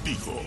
contigo.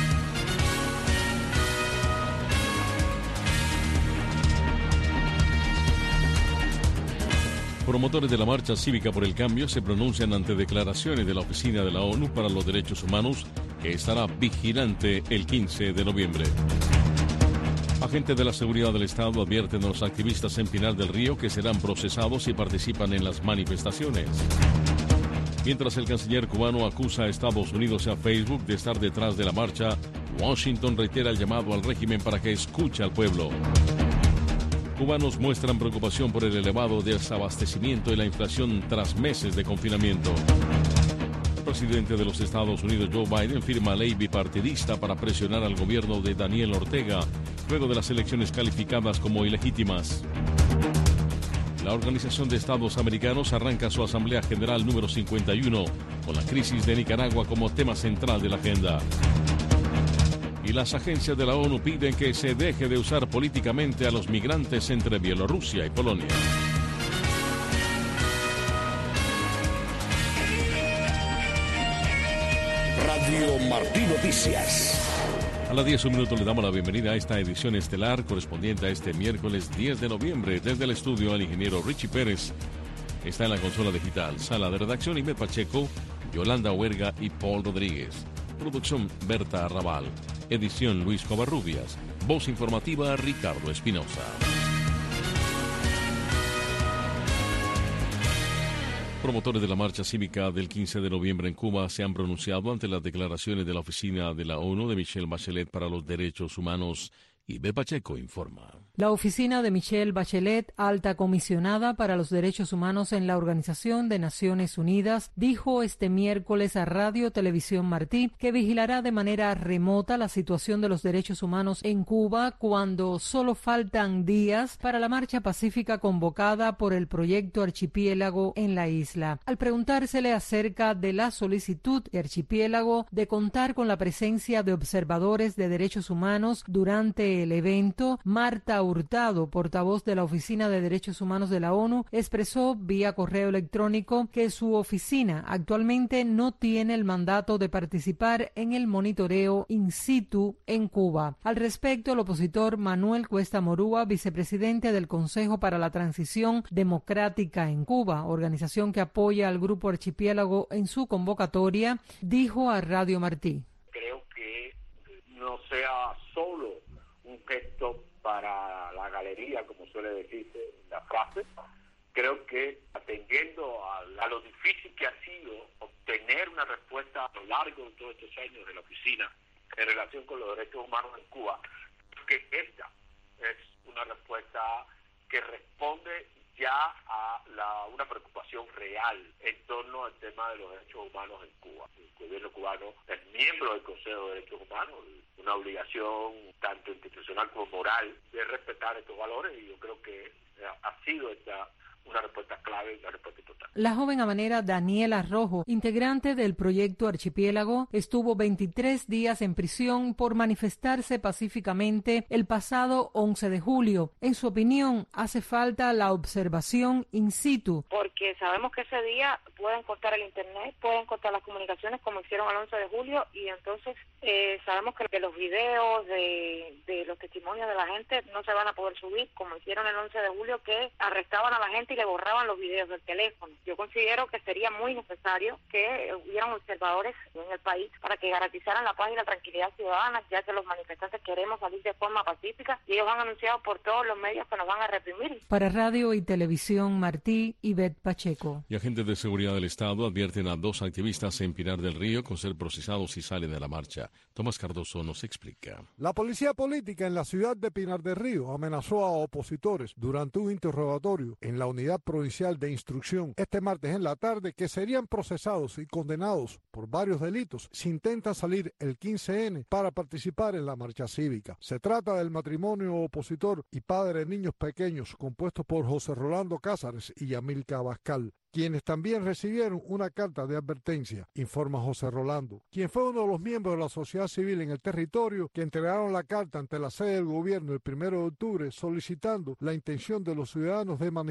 Promotores de la Marcha Cívica por el Cambio se pronuncian ante declaraciones de la Oficina de la ONU para los Derechos Humanos, que estará vigilante el 15 de noviembre. Agentes de la seguridad del Estado advierten a los activistas en Pinar del Río que serán procesados si participan en las manifestaciones. Mientras el canciller cubano acusa a Estados Unidos y a Facebook de estar detrás de la marcha, Washington reitera el llamado al régimen para que escuche al pueblo. Cubanos muestran preocupación por el elevado desabastecimiento y la inflación tras meses de confinamiento. El presidente de los Estados Unidos, Joe Biden, firma ley bipartidista para presionar al gobierno de Daniel Ortega luego de las elecciones calificadas como ilegítimas. La Organización de Estados Americanos arranca su Asamblea General número 51 con la crisis de Nicaragua como tema central de la agenda. Y las agencias de la ONU piden que se deje de usar políticamente a los migrantes entre Bielorrusia y Polonia. Radio Martí Noticias. A las 10:01 le damos la bienvenida a esta edición estelar correspondiente a este miércoles 10 de noviembre. Desde el estudio, el ingeniero Richie Pérez está en la consola digital. Sala de redacción, Ivette Pacheco, Yolanda Huerga y Paul Rodríguez. Producción, Berta Arrabal. Edición, Luis Covarrubias. Voz informativa, Ricardo Espinosa. Promotores de la marcha cívica del 15 de noviembre en Cuba se han pronunciado ante las declaraciones de la Oficina de la ONU de Michelle Bachelet para los Derechos Humanos. Ivette Pacheco informa. La oficina de Michelle Bachelet, alta comisionada para los derechos humanos en la Organización de Naciones Unidas, dijo este miércoles a Radio Televisión Martí que vigilará de manera remota la situación de los derechos humanos en Cuba cuando solo faltan días para la marcha pacífica convocada por el Proyecto Archipiélago en la isla. Al preguntársele acerca de la solicitud de Archipiélago de contar con la presencia de observadores de derechos humanos durante el evento, Marta Hurtado, portavoz de la Oficina de Derechos Humanos de la ONU, expresó vía correo electrónico que su oficina actualmente no tiene el mandato de participar en el monitoreo in situ en Cuba. Al respecto, el opositor Manuel Cuesta Morúa, vicepresidente del Consejo para la Transición Democrática en Cuba, organización que apoya al Grupo Archipiélago en su convocatoria, dijo a Radio Martí. Creo que no sea solo un gesto para la galería, como suele decirse en la frase. Creo que atendiendo a lo difícil que ha sido obtener una respuesta a lo largo de todos estos años de la oficina en relación con los derechos humanos en Cuba, que esta es una respuesta que responde ya a una preocupación real en torno al tema de los derechos humanos en Cuba. El gobierno cubano es miembro del Consejo de Derechos Humanos, una obligación tanto institucional como moral de respetar estos valores, y yo creo que ha sido esta una respuesta clave y una respuesta total. La joven habanera Daniela Rojo, integrante del Proyecto Archipiélago, estuvo 23 días en prisión por manifestarse pacíficamente el pasado 11 de julio. En su opinión, hace falta la observación in situ. Porque sabemos que ese día pueden cortar el internet, pueden cortar las comunicaciones como hicieron el 11 de julio y entonces sabemos que los videos de los testimonios de la gente no se van a poder subir como hicieron el 11 de julio, que arrestaban a la gente y le borraban los videos del teléfono. Yo considero que sería muy necesario que hubieran observadores en el país para que garantizaran la paz y la tranquilidad ciudadana, ya que los manifestantes queremos salir de forma pacífica y ellos han anunciado por todos los medios que nos van a reprimir. Para Radio y Televisión Martí, Ivette Pacheco. Y agentes de seguridad del Estado advierten a 2 activistas en Pinar del Río con ser procesados si salen de la marcha. Tomás Cardoso nos explica. La policía política en la ciudad de Pinar del Río amenazó a opositores durante un interrogatorio en la unidad provincial de instrucción este martes en la tarde que serían procesados y condenados por varios delitos si intentan salir el 15N para participar en la marcha cívica. Se trata del matrimonio opositor y padre de niños pequeños compuesto por José Rolando Cázares y Yamilca Abascal, quienes también recibieron una carta de advertencia, informa José Rolando, quien fue uno de los miembros de la sociedad civil en el territorio que entregaron la carta ante la sede del gobierno el 1 de octubre solicitando la intención de los ciudadanos de manifestarse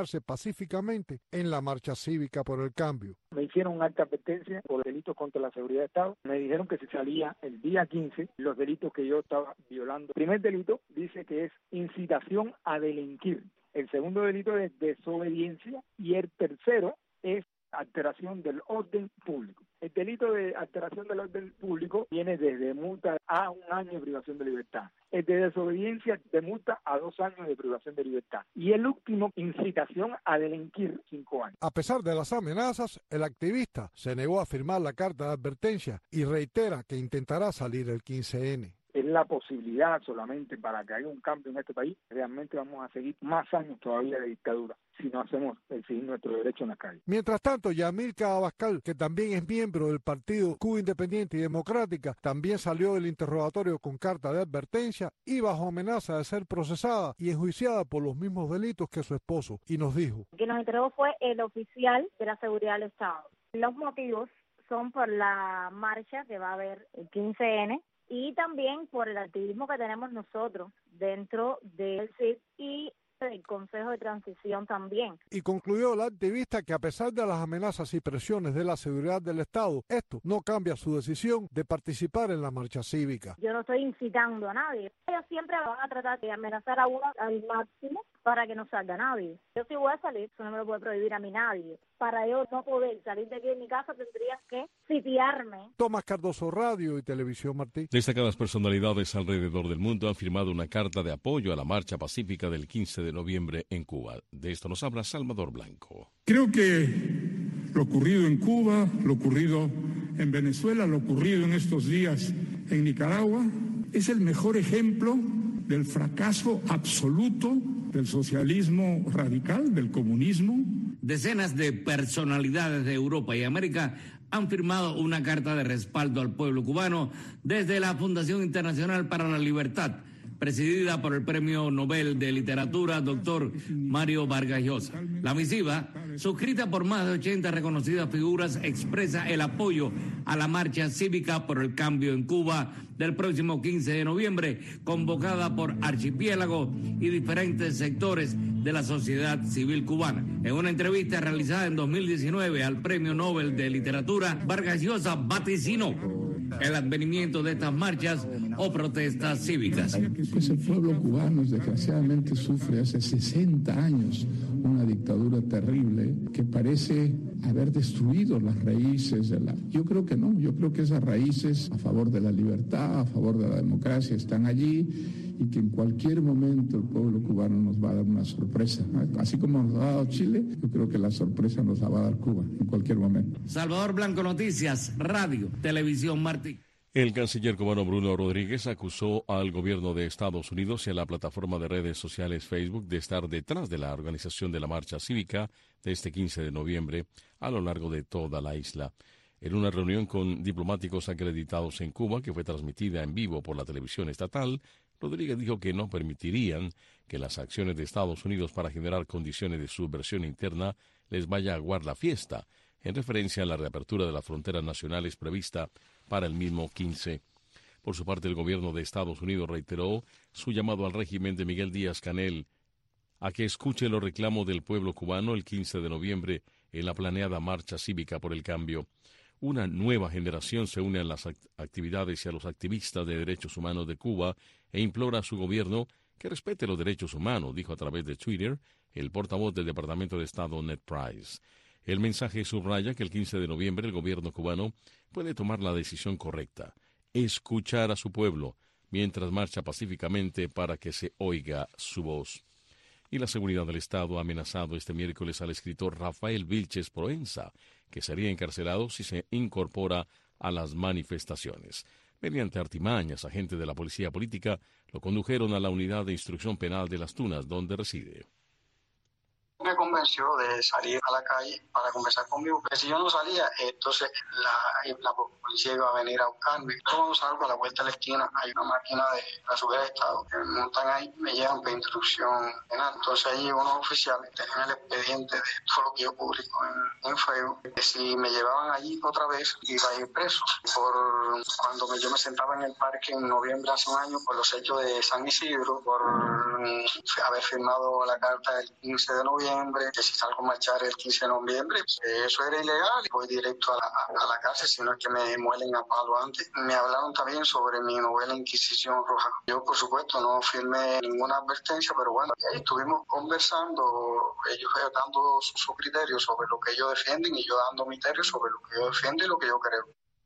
manifestarse pacíficamente en la marcha cívica por el cambio. Me hicieron una alta advertencia por delitos contra la seguridad de Estado. Me dijeron que si salía el día 15, los delitos que yo estaba violando. El primer delito dice que es incitación a delinquir. El segundo delito es desobediencia y el tercero es alteración del orden público. El delito de alteración del orden público viene desde multa a 1 año de privación de libertad. El de desobediencia de multa a 2 años de privación de libertad. Y el último, incitación a delinquir, 5 años. A pesar de las amenazas, el activista se negó a firmar la carta de advertencia y reitera que intentará salir el 15N. Es la posibilidad solamente para que haya un cambio en este país. Realmente vamos a seguir más años todavía de dictadura si no hacemos exigir nuestro derecho en la calle. Mientras tanto, Yamilca Abascal, que también es miembro del partido Cuba Independiente y Democrática, también salió del interrogatorio con carta de advertencia y bajo amenaza de ser procesada y enjuiciada por los mismos delitos que su esposo, y nos dijo: que nos entregó fue el oficial de la seguridad del Estado. Los motivos son por la marcha que va a haber el 15N, y también por el activismo que tenemos nosotros dentro del CID y el Consejo de Transición también. Y concluyó la activista que a pesar de las amenazas y presiones de la seguridad del Estado, esto no cambia su decisión de participar en la marcha cívica. Yo no estoy incitando a nadie. Ellos siempre van a tratar de amenazar a uno al máximo para que no salga nadie. Yo sí voy a salir, eso no me lo puede prohibir a mí nadie. Para yo no poder salir de aquí de mi casa tendrían que sitiarme. Tomás Cardoso, Radio y Televisión Martí. Destacadas personalidades alrededor del mundo han firmado una carta de apoyo a la marcha pacífica del 15 de noviembre en Cuba. De esto nos habla Salvador Blanco. Creo que lo ocurrido en Cuba, lo ocurrido en Venezuela, lo ocurrido en estos días en Nicaragua, es el mejor ejemplo del fracaso absoluto del socialismo radical, del comunismo. Decenas de personalidades de Europa y América han firmado una carta de respaldo al pueblo cubano desde la Fundación Internacional para la Libertad, presidida por el Premio Nobel de Literatura, doctor Mario Vargas Llosa. La misiva, suscrita por más de 80 reconocidas figuras, expresa el apoyo a la marcha cívica por el cambio en Cuba del próximo 15 de noviembre, convocada por Archipiélago y diferentes sectores de la sociedad civil cubana. En una entrevista realizada en 2019 al Premio Nobel de Literatura, Vargas Llosa vaticinó el advenimiento de estas marchas o protestas cívicas. Pues el pueblo cubano desgraciadamente sufre hace 60 años una dictadura terrible que parece haber destruido las raíces de la... Yo creo que no, yo creo que esas raíces a favor de la libertad, a favor de la democracia están allí y que en cualquier momento el pueblo cubano nos va a dar una sorpresa. Así como nos ha dado Chile, yo creo que la sorpresa nos la va a dar Cuba en cualquier momento. Salvador Blanco, Noticias, Radio, Televisión Martí. El canciller cubano Bruno Rodríguez acusó al gobierno de Estados Unidos y a la plataforma de redes sociales Facebook de estar detrás de la organización de la marcha cívica de este 15 de noviembre a lo largo de toda la isla. En una reunión con diplomáticos acreditados en Cuba, que fue transmitida en vivo por la televisión estatal, Rodríguez dijo que no permitirían que las acciones de Estados Unidos para generar condiciones de subversión interna les vaya a aguar la fiesta, en referencia a la reapertura de las fronteras nacionales prevista para el mismo 15. Por su parte, el gobierno de Estados Unidos reiteró su llamado al régimen de Miguel Díaz-Canel a que escuche los reclamos del pueblo cubano el 15 de noviembre en la planeada marcha cívica por el cambio. Una nueva generación se une a las actividades y a los activistas de derechos humanos de Cuba e implora a su gobierno que respete los derechos humanos, dijo a través de Twitter el portavoz del Departamento de Estado, Ned Price. El mensaje subraya que el 15 de noviembre el gobierno cubano puede tomar la decisión correcta, escuchar a su pueblo, mientras marcha pacíficamente para que se oiga su voz. Y la seguridad del Estado ha amenazado este miércoles al escritor Rafael Vilches Proenza, que sería encarcelado si se incorpora a las manifestaciones. Mediante artimañas, agentes de la policía política lo condujeron a la unidad de instrucción penal de Las Tunas, donde reside. Me convenció de salir a la calle para conversar conmigo, porque si yo no salía, entonces la policía iba a venir a buscarme. Yo cuando salgo a la vuelta de la esquina hay una máquina de la seguridad de Estado que me montan ahí, me llevan para instrucción penal. Entonces allí unos oficiales tenían el expediente de todo lo que yo publico en Facebook, que si me llevaban allí otra vez iba a ir preso. Por cuando yo me sentaba en el parque en noviembre hace un año por los hechos de San Isidro, por haber firmado la carta del 15 de noviembre, noviembre, que si salgo a marchar el 15 de noviembre, eso era ilegal y voy directo a la cárcel, sino que me muelen a palo antes. Me hablaron también sobre mi novela Inquisición Roja. Yo, por supuesto, no firmé ninguna advertencia, pero bueno, ahí estuvimos conversando, ellos dando sus criterios sobre lo que ellos defienden y yo dando mi criterio sobre lo que yo defiendo y lo que yo creo.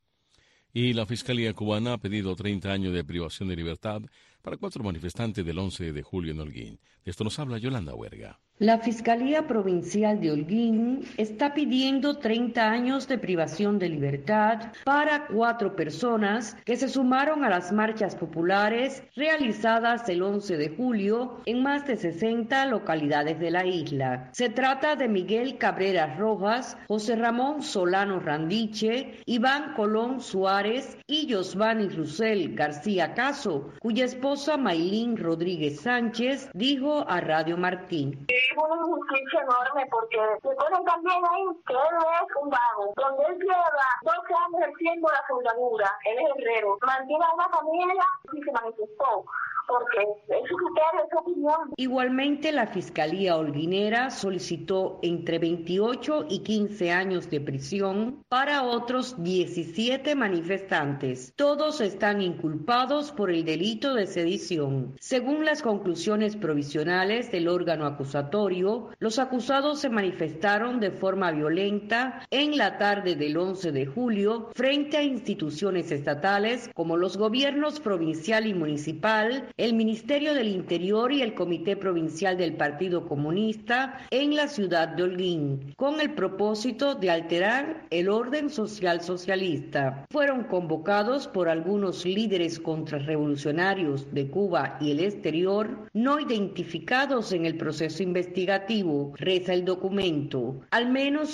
Y la Fiscalía cubana ha pedido 30 años de privación de libertad para 4 manifestantes del 11 de julio en Holguín. De esto nos habla Yolanda Huerga. La Fiscalía Provincial de Holguín está pidiendo 30 años de privación de libertad para 4 personas que se sumaron a las marchas populares realizadas el 11 de julio en más de 60 localidades de la isla. Se trata de Miguel Cabrera Rojas, José Ramón Solano Randiche, Iván Colón Suárez y Yosvani Rusel García Caso, cuya esposa Maylin Rodríguez Sánchez dijo a Radio Martín. Es una injusticia enorme porque se ponen también ahí que él es un vago, donde él lleva 12 años ejerciendo la soldadura, él es herrero, mantiene a una familia y se manifestó. Porque es su criterio, es su opinión. Igualmente, la Fiscalía Holguinera solicitó entre 28 y 15 años de prisión para otros 17 manifestantes. Todos están inculpados por el delito de sedición. Según las conclusiones provisionales del órgano acusatorio, los acusados se manifestaron de forma violenta en la tarde del 11 de julio frente a instituciones estatales como los gobiernos provincial y municipal, el Ministerio del Interior y el Comité Provincial del Partido Comunista en la ciudad de Holguín, con el propósito de alterar el orden social socialista. Fueron convocados por algunos líderes contrarrevolucionarios de Cuba y el exterior, no identificados en el proceso investigativo, reza el documento. Al menos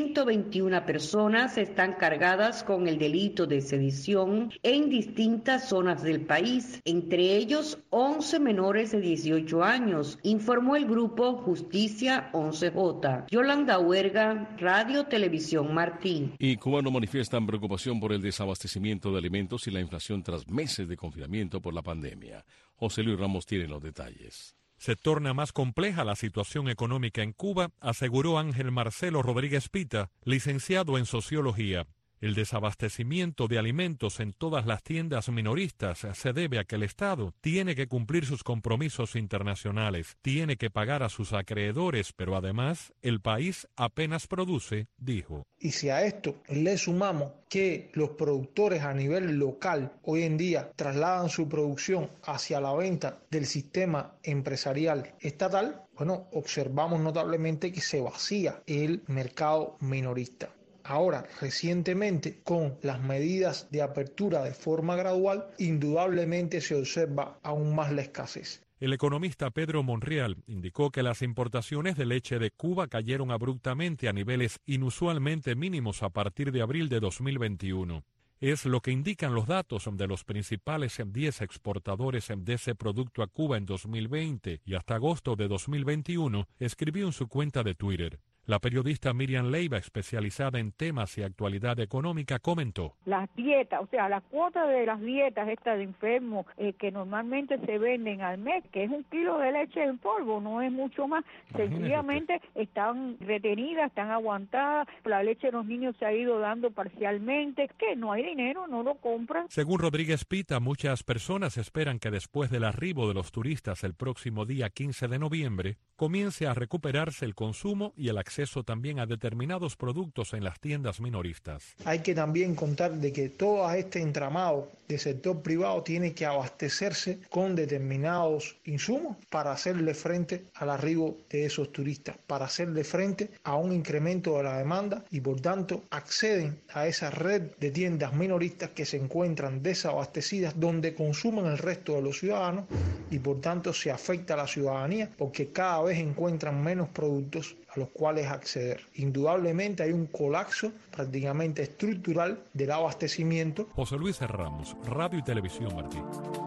121 personas están cargadas con el delito de sedición en distintas zonas del país, entre ellos 11 menores de 18 años, informó el grupo Justicia 11J. Yolanda Huerga, Radio Televisión Martín. Y cubanos manifiestan preocupación por el desabastecimiento de alimentos y la inflación tras meses de confinamiento por la pandemia. José Luis Ramos tiene los detalles. Se torna más compleja la situación económica en Cuba, aseguró Ángel Marcelo Rodríguez Pita, licenciado en Sociología. El desabastecimiento de alimentos en todas las tiendas minoristas se debe a que el Estado tiene que cumplir sus compromisos internacionales, tiene que pagar a sus acreedores, pero además el país apenas produce, dijo. Y si a esto le sumamos que los productores a nivel local hoy en día trasladan su producción hacia la venta del sistema empresarial estatal, bueno, observamos notablemente que se vacía el mercado minorista. Ahora, recientemente, con las medidas de apertura de forma gradual, indudablemente se observa aún más la escasez. El economista Pedro Monreal indicó que las importaciones de leche de Cuba cayeron abruptamente a niveles inusualmente mínimos a partir de abril de 2021. Es lo que indican los datos de los principales 10 exportadores de ese producto a Cuba en 2020 y hasta agosto de 2021, escribió en su cuenta de Twitter. La periodista Miriam Leiva, especializada en temas y actualidad económica, comentó. Las dietas, o sea, la cuota de las dietas estas de enfermos que normalmente se venden al mes, que es 1 kilo de leche en polvo, no es mucho más, sencillamente están retenidas, están aguantadas, la leche de los niños se ha ido dando parcialmente, que no hay dinero, no lo compran. Según Rodríguez Pita, muchas personas esperan que después del arribo de los turistas el próximo día 15 de noviembre, comience a recuperarse el consumo y el acceso también a determinados productos en las tiendas minoristas. Hay que también contar de que todo este entramado del sector privado tiene que abastecerse con determinados insumos para hacerle frente al arribo de esos turistas, para hacerle frente a un incremento de la demanda y por tanto acceden a esa red de tiendas minoristas que se encuentran desabastecidas donde consumen el resto de los ciudadanos y por tanto se afecta a la ciudadanía porque cada vez encuentran menos productos a los cuales acceder. Indudablemente hay un colapso prácticamente estructural del abastecimiento. José Luis Ramos, Radio y Televisión Martín.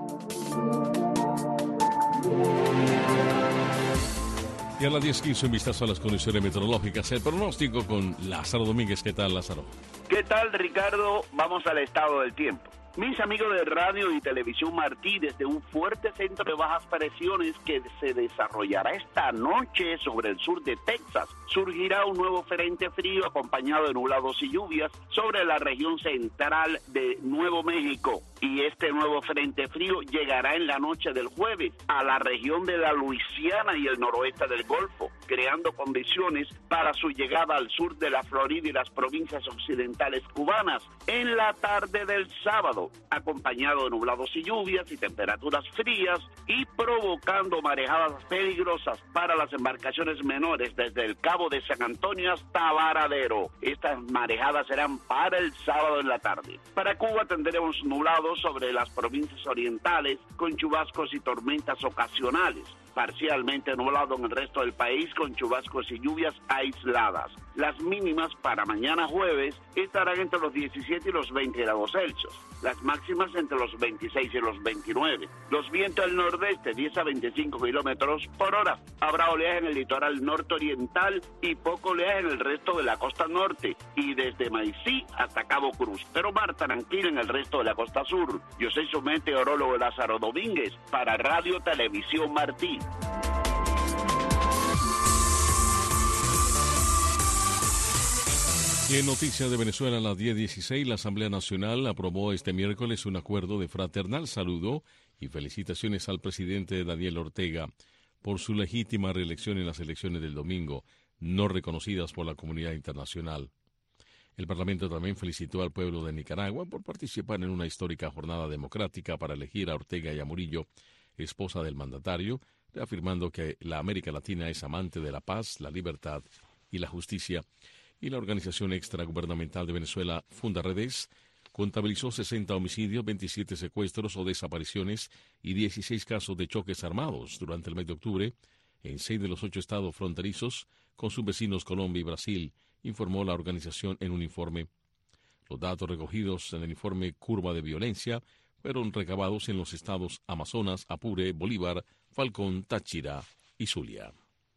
Y a las 10:15 un vistazo a las condiciones meteorológicas. El pronóstico con Lázaro Domínguez. ¿Qué tal, Lázaro? ¿Qué tal, Ricardo? Vamos al estado del tiempo. Mis amigos de Radio y Televisión Martí, desde un fuerte centro de bajas presiones que se desarrollará esta noche sobre el sur de Texas, surgirá un nuevo frente frío acompañado de nublados y lluvias sobre la región central de Nuevo México. Y este nuevo frente frío llegará en la noche del jueves a la región de la Luisiana y el noroeste del Golfo, creando condiciones para su llegada al sur de la Florida y las provincias occidentales cubanas en la tarde del sábado, acompañado de nublados y lluvias y temperaturas frías y provocando marejadas peligrosas para las embarcaciones menores desde el Cabo de San Antonio hasta Varadero. Estas marejadas serán para el sábado en la tarde. Para Cuba tendremos nublados sobre las provincias orientales con chubascos y tormentas ocasionales. Parcialmente nublado en el resto del país con chubascos y lluvias aisladas. Las mínimas para mañana jueves estarán entre los 17 y los 20 grados Celsius. Las máximas entre los 26 y los 29. Los vientos del nordeste 10 a 25 kilómetros por hora. Habrá oleaje en el litoral norte-oriental y poco oleaje en el resto de la costa norte y desde Maicí hasta Cabo Cruz. Pero mar tranquilo en el resto de la costa sur. Yo soy su meteorólogo Lázaro Domínguez para Radio Televisión Martí. Y en noticias de Venezuela, a las 10:16, la Asamblea Nacional aprobó este miércoles un acuerdo de fraternal saludo y felicitaciones al presidente Daniel Ortega por su legítima reelección en las elecciones del domingo, no reconocidas por la comunidad internacional. El Parlamento también felicitó al pueblo de Nicaragua por participar en una histórica jornada democrática para elegir a Ortega y a Murillo, esposa del mandatario, reafirmando que la América Latina es amante de la paz, la libertad y la justicia. Y la organización extragubernamental de Venezuela, Fundaredes, contabilizó 60 homicidios, 27 secuestros o desapariciones y 16 casos de choques armados durante el mes de octubre en 6 de los 8 estados fronterizos con sus vecinos Colombia y Brasil, informó la organización en un informe. Los datos recogidos en el informe Curva de Violencia fueron recabados en los estados Amazonas, Apure, Bolívar, Falcón, Táchira y Zulia.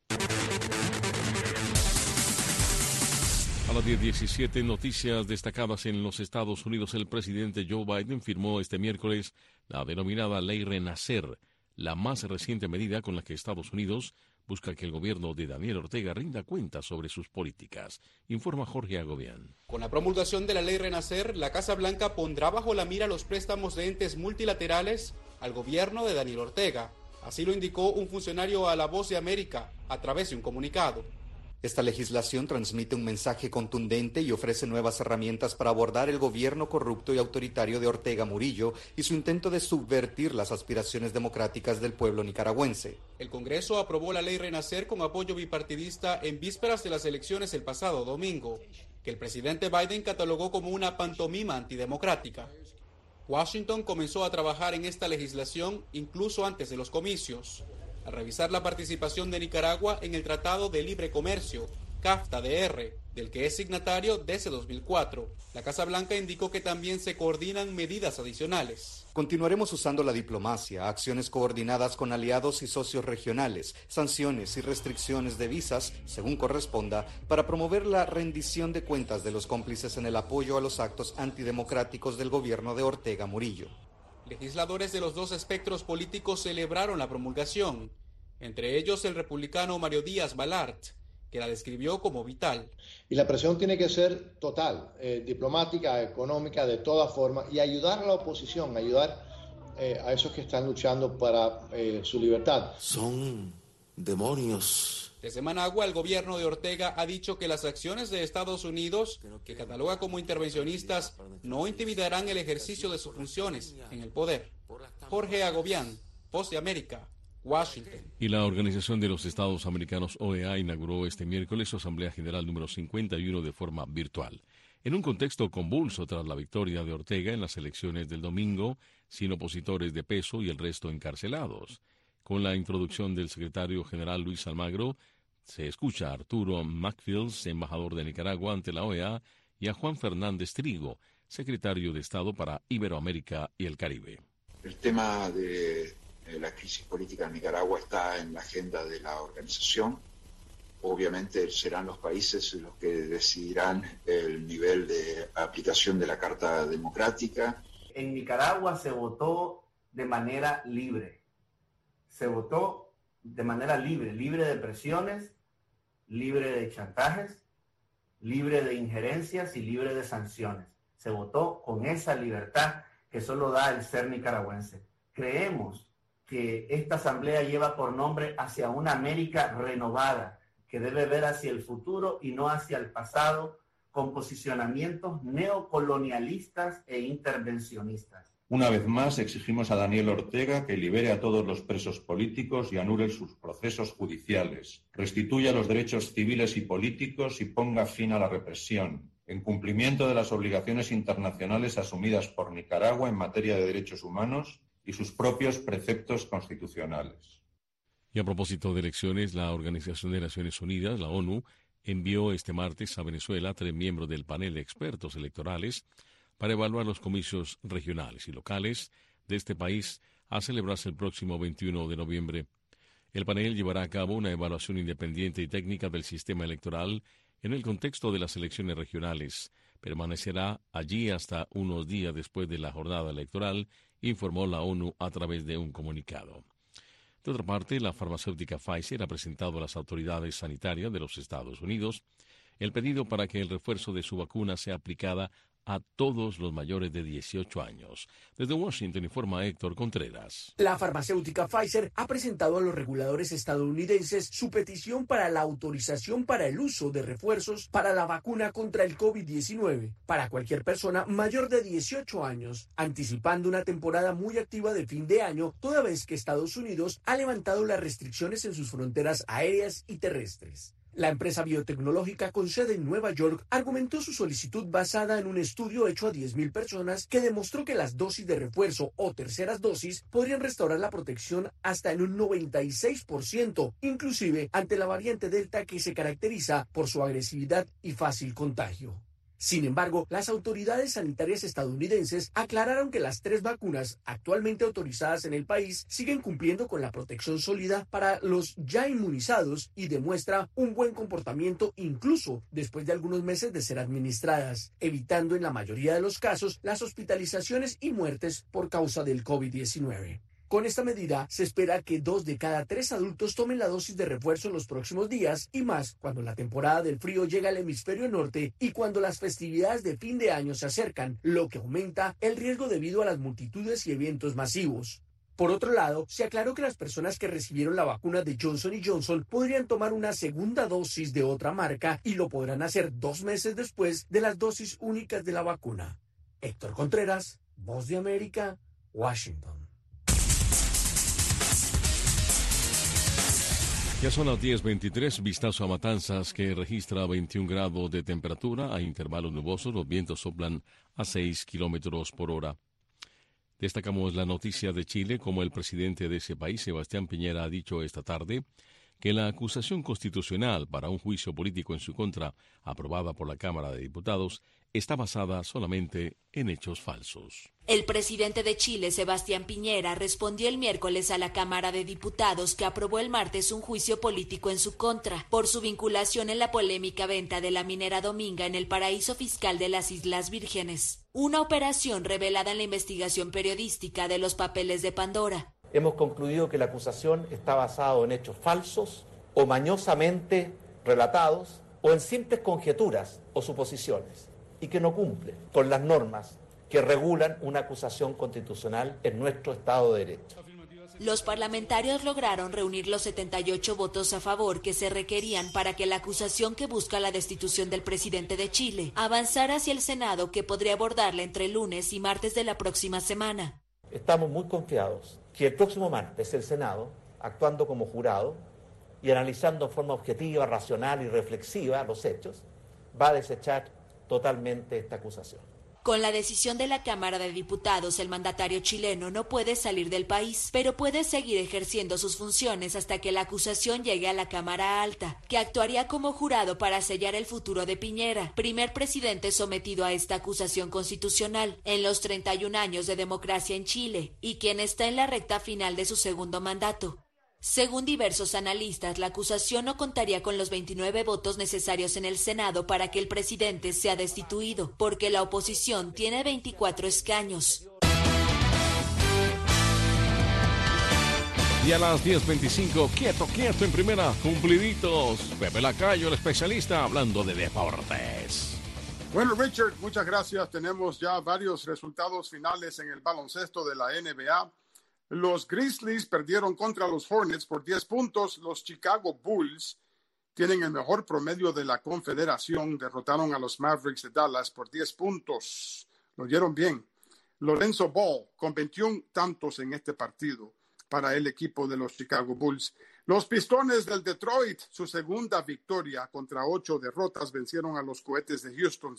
A las 10:17, noticias destacadas en los Estados Unidos. El presidente Joe Biden firmó este miércoles la denominada Ley Renacer, la más reciente medida con la que Estados Unidos busca que el gobierno de Daniel Ortega rinda cuentas sobre sus políticas, informa Jorge Agobián. Con la promulgación de la Ley Renacer, la Casa Blanca pondrá bajo la mira los préstamos de entes multilaterales al gobierno de Daniel Ortega. Así lo indicó un funcionario a La Voz de América a través de un comunicado. Esta legislación transmite un mensaje contundente y ofrece nuevas herramientas para abordar el gobierno corrupto y autoritario de Ortega Murillo y su intento de subvertir las aspiraciones democráticas del pueblo nicaragüense. El Congreso aprobó la Ley Renacer con apoyo bipartidista en vísperas de las elecciones el pasado domingo, que el presidente Biden catalogó como una pantomima antidemocrática. Washington comenzó a trabajar en esta legislación incluso antes de los comicios, al revisar la participación de Nicaragua en el Tratado de Libre Comercio, CAFTA-DR, del que es signatario desde 2004. La Casa Blanca indicó que también se coordinan medidas adicionales. Continuaremos usando la diplomacia, acciones coordinadas con aliados y socios regionales, sanciones y restricciones de visas, según corresponda, para promover la rendición de cuentas de los cómplices en el apoyo a los actos antidemocráticos del gobierno de Ortega Murillo. Legisladores de los dos espectros políticos celebraron la promulgación, entre ellos el republicano Mario Díaz Balart, que la describió como vital. Y la presión tiene que ser total, diplomática, económica, de todas formas, y ayudar a la oposición, ayudar a esos que están luchando para su libertad. Son demonios. Desde Managua, el gobierno de Ortega ha dicho que las acciones de Estados Unidos, que cataloga como intervencionistas, no intimidarán el ejercicio de sus funciones en el poder. Jorge Agobián, Voz de América, Washington. Y la Organización de los Estados Americanos, OEA, inauguró este miércoles su Asamblea General número 51 de forma virtual. En un contexto convulso tras la victoria de Ortega en las elecciones del domingo, sin opositores de peso y el resto encarcelados. Con la introducción del secretario general Luis Almagro, se escucha a Arturo McFields, embajador de Nicaragua ante la OEA, y a Juan Fernández Trigo, secretario de Estado para Iberoamérica y el Caribe. El tema de la crisis política en Nicaragua está en la agenda de la organización. Obviamente serán los países los que decidirán el nivel de aplicación de la Carta Democrática. En Nicaragua se votó de manera libre. Se votó de manera libre de presiones, libre de chantajes, libre de injerencias y libre de sanciones. Se votó con esa libertad que solo da el ser nicaragüense. Creemos que esta asamblea lleva por nombre hacia una América renovada, que debe ver hacia el futuro y no hacia el pasado, con posicionamientos neocolonialistas e intervencionistas. Una vez más exigimos a Daniel Ortega que libere a todos los presos políticos y anule sus procesos judiciales, restituya los derechos civiles y políticos y ponga fin a la represión, en cumplimiento de las obligaciones internacionales asumidas por Nicaragua en materia de derechos humanos y sus propios preceptos constitucionales. Y a propósito de elecciones, la Organización de Naciones Unidas, la ONU, envió este martes a Venezuela 3 miembros del panel de expertos electorales para evaluar los comicios regionales y locales de este país a celebrarse el próximo 21 de noviembre. El panel llevará a cabo una evaluación independiente y técnica del sistema electoral en el contexto de las elecciones regionales. Permanecerá allí hasta unos días después de la jornada electoral, informó la ONU a través de un comunicado. De otra parte, la farmacéutica Pfizer ha presentado a las autoridades sanitarias de los Estados Unidos el pedido para que el refuerzo de su vacuna sea aplicada a todos los mayores de 18 años. Desde Washington informa Héctor Contreras. La farmacéutica Pfizer ha presentado a los reguladores estadounidenses su petición para la autorización para el uso de refuerzos para la vacuna contra el COVID-19 para cualquier persona mayor de 18 años, anticipando una temporada muy activa de fin de año, toda vez que Estados Unidos ha levantado las restricciones en sus fronteras aéreas y terrestres. La empresa biotecnológica con sede en Nueva York argumentó su solicitud basada en un estudio hecho a 10.000 personas que demostró que las dosis de refuerzo o terceras dosis podrían restaurar la protección hasta en un 96%, inclusive ante la variante Delta que se caracteriza por su agresividad y fácil contagio. Sin embargo, las autoridades sanitarias estadounidenses aclararon que las 3 vacunas actualmente autorizadas en el país siguen cumpliendo con la protección sólida para los ya inmunizados y demuestra un buen comportamiento incluso después de algunos meses de ser administradas, evitando en la mayoría de los casos las hospitalizaciones y muertes por causa del COVID-19. Con esta medida, se espera que 2 de cada 3 adultos tomen la dosis de refuerzo en los próximos días y más cuando la temporada del frío llega al hemisferio norte y cuando las festividades de fin de año se acercan, lo que aumenta el riesgo debido a las multitudes y eventos masivos. Por otro lado, se aclaró que las personas que recibieron la vacuna de Johnson & Johnson podrían tomar una segunda dosis de otra marca y lo podrán hacer 2 meses después de las dosis únicas de la vacuna. Héctor Contreras, Voz de América, Washington. Ya son las 10:23, vistazo a Matanzas, que registra 21 grados de temperatura, a intervalos nubosos, los vientos soplan a 6 kilómetros por hora. Destacamos la noticia de Chile, como el presidente de ese país, Sebastián Piñera, ha dicho esta tarde que la acusación constitucional para un juicio político en su contra, aprobada por la Cámara de Diputados, está basada solamente en hechos falsos. El presidente de Chile, Sebastián Piñera, respondió el miércoles a la Cámara de Diputados que aprobó el martes un juicio político en su contra por su vinculación en la polémica venta de la minera Dominga en el paraíso fiscal de las Islas Vírgenes. Una operación revelada en la investigación periodística de los papeles de Pandora. Hemos concluido que la acusación está basada en hechos falsos o mañosamente relatados o en simples conjeturas o suposiciones y que no cumple con las normas que regulan una acusación constitucional en nuestro Estado de Derecho. Los parlamentarios lograron reunir los 78 votos a favor que se requerían para que la acusación que busca la destitución del presidente de Chile avanzara hacia el Senado, que podría abordarla entre lunes y martes de la próxima semana. Estamos muy confiados que el próximo martes el Senado, actuando como jurado y analizando en forma objetiva, racional y reflexiva los hechos, va a desechar totalmente esta acusación. Con la decisión de la Cámara de Diputados, el mandatario chileno no puede salir del país, pero puede seguir ejerciendo sus funciones hasta que la acusación llegue a la Cámara Alta, que actuaría como jurado para sellar el futuro de Piñera, primer presidente sometido a esta acusación constitucional en los 31 años de democracia en Chile, y quien está en la recta final de su segundo mandato. Según diversos analistas, la acusación no contaría con los 29 votos necesarios en el Senado para que el presidente sea destituido, porque la oposición tiene 24 escaños. Y a las 10:25, quieto en primera, cumpliditos. Pepe Lacayo, el especialista, hablando de deportes. Bueno, Richard, muchas gracias. Tenemos ya varios resultados finales en el baloncesto de la NBA. Los Grizzlies perdieron contra los Hornets por 10 puntos. Los Chicago Bulls tienen el mejor promedio de la Confederación. Derrotaron a los Mavericks de Dallas por 10 puntos. Lo oyeron bien. Lorenzo Ball con 21 tantos en este partido para el equipo de los Chicago Bulls. Los Pistones del Detroit, su segunda victoria contra 8 derrotas, vencieron a los Cohetes de Houston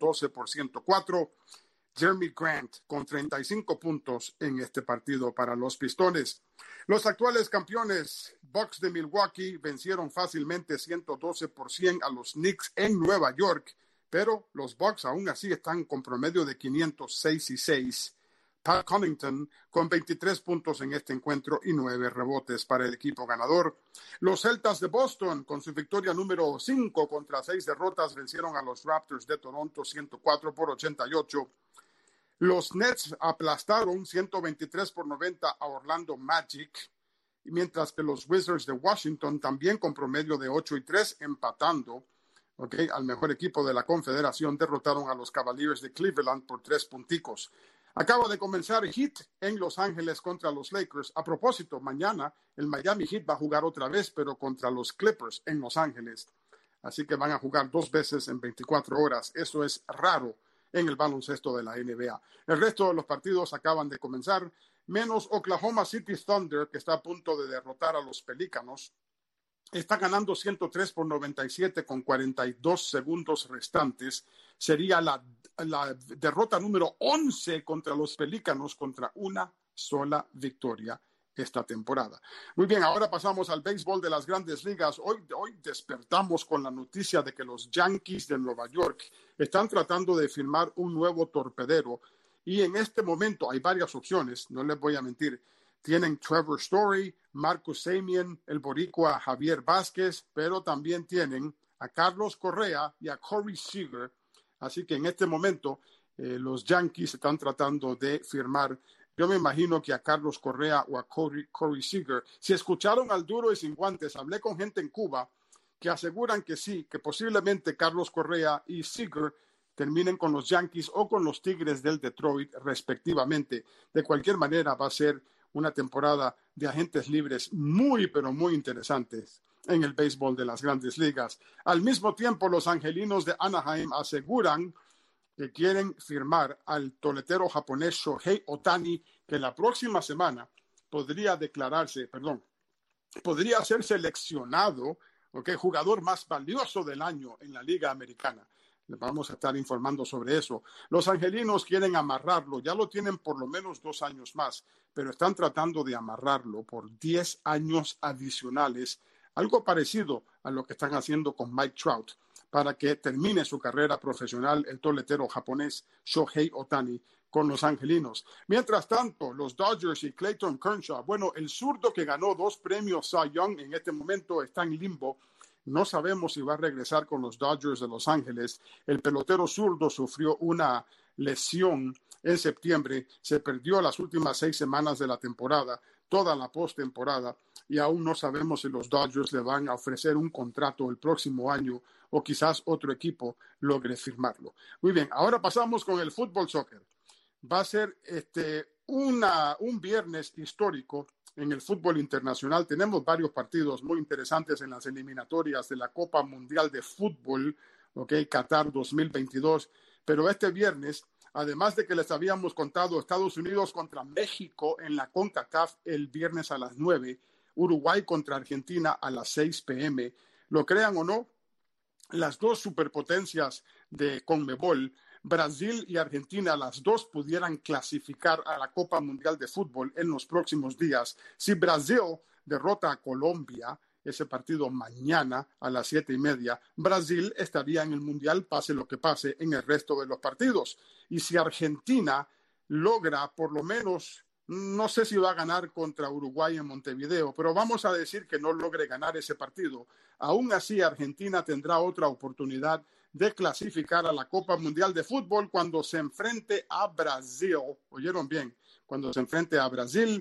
112-104. Jeremy Grant con 35 puntos en este partido para los Pistones. Los actuales campeones Bucks de Milwaukee vencieron fácilmente 112% a los Knicks en Nueva York, pero los Bucks aún así están con promedio de 506-6. Pat Connaughton con 23 puntos en este encuentro y 9 rebotes para el equipo ganador. Los Celtas de Boston, con su victoria número 5 contra 6 derrotas, vencieron a los Raptors de Toronto 104-88. Los Nets aplastaron 123-90 a Orlando Magic, mientras que los Wizards de Washington, también con promedio de 8-3, empatando al mejor equipo de la Confederación, derrotaron a los Cavaliers de Cleveland por 3 punticos. Acaba de comenzar Heat en Los Ángeles contra los Lakers. A propósito, mañana el Miami Heat va a jugar otra vez, pero contra los Clippers en Los Ángeles. Así que van a jugar 2 veces en 24 horas. Eso es raro en el baloncesto de la NBA. El resto de los partidos acaban de comenzar, menos Oklahoma City Thunder, que está a punto de derrotar a los Pelícanos. Está ganando 103-97 con 42 segundos restantes. Sería la derrota número 11 contra los Pelícanos, contra una sola victoria esta temporada. Muy bien, ahora pasamos al béisbol de las Grandes Ligas. Hoy despertamos con la noticia de que los Yankees de Nueva York están tratando de firmar un nuevo torpedero, y en este momento hay varias opciones, no les voy a mentir. Tienen Trevor Story, Marcus Semien, el boricua Javier Vázquez, pero también tienen a Carlos Correa y a Corey Seager. Así que en este momento los Yankees están tratando de firmar. Yo me imagino que a Carlos Correa o a Corey Seager. Si escucharon al Duro y Sin Guantes, hablé con gente en Cuba que aseguran que sí, que posiblemente Carlos Correa y Seager terminen con los Yankees o con los Tigres del Detroit respectivamente. De cualquier manera va a ser una temporada de agentes libres muy, pero muy interesantes en el béisbol de las Grandes Ligas. Al mismo tiempo, los angelinos de Anaheim aseguran que quieren firmar al toletero japonés Shohei Ohtani, que la próxima semana podría ser seleccionado, jugador más valioso del año en la Liga Americana. Les vamos a estar informando sobre eso. Los angelinos quieren amarrarlo, ya lo tienen por lo menos 2 años más, pero están tratando de amarrarlo por 10 años adicionales, algo parecido a lo que están haciendo con Mike Trout, para que termine su carrera profesional el toletero japonés Shohei Ohtani con los angelinos. Mientras tanto, los Dodgers y Clayton Kershaw, el zurdo que ganó 2 premios Cy Young en este momento está en limbo. No sabemos si va a regresar con los Dodgers de Los Ángeles. El pelotero zurdo sufrió una lesión en septiembre, se perdió las últimas 6 semanas de la temporada, toda la postemporada, y aún no sabemos si los Dodgers le van a ofrecer un contrato el próximo año o quizás otro equipo logre firmarlo. Muy bien, ahora pasamos con el fútbol soccer. Va a ser un viernes histórico en el fútbol internacional. Tenemos varios partidos muy interesantes en las eliminatorias de la Copa Mundial de Fútbol, Qatar 2022, pero este viernes, además de que les habíamos contado Estados Unidos contra México en la CONCACAF el viernes a las 9, Uruguay contra Argentina a las 6 p.m. Lo crean o no, las 2 superpotencias de CONMEBOL, Brasil y Argentina, las 2 pudieran clasificar a la Copa Mundial de Fútbol en los próximos días. Si Brasil derrota a Colombia, ese partido mañana a las 7:30, Brasil estaría en el Mundial, pase lo que pase en el resto de los partidos. Y si Argentina logra por lo menos, no sé si va a ganar contra Uruguay en Montevideo, pero vamos a decir que no logre ganar ese partido, aún así Argentina tendrá otra oportunidad de clasificar a la Copa Mundial de Fútbol cuando se enfrente a Brasil. ¿Oyeron bien? Cuando se enfrente a Brasil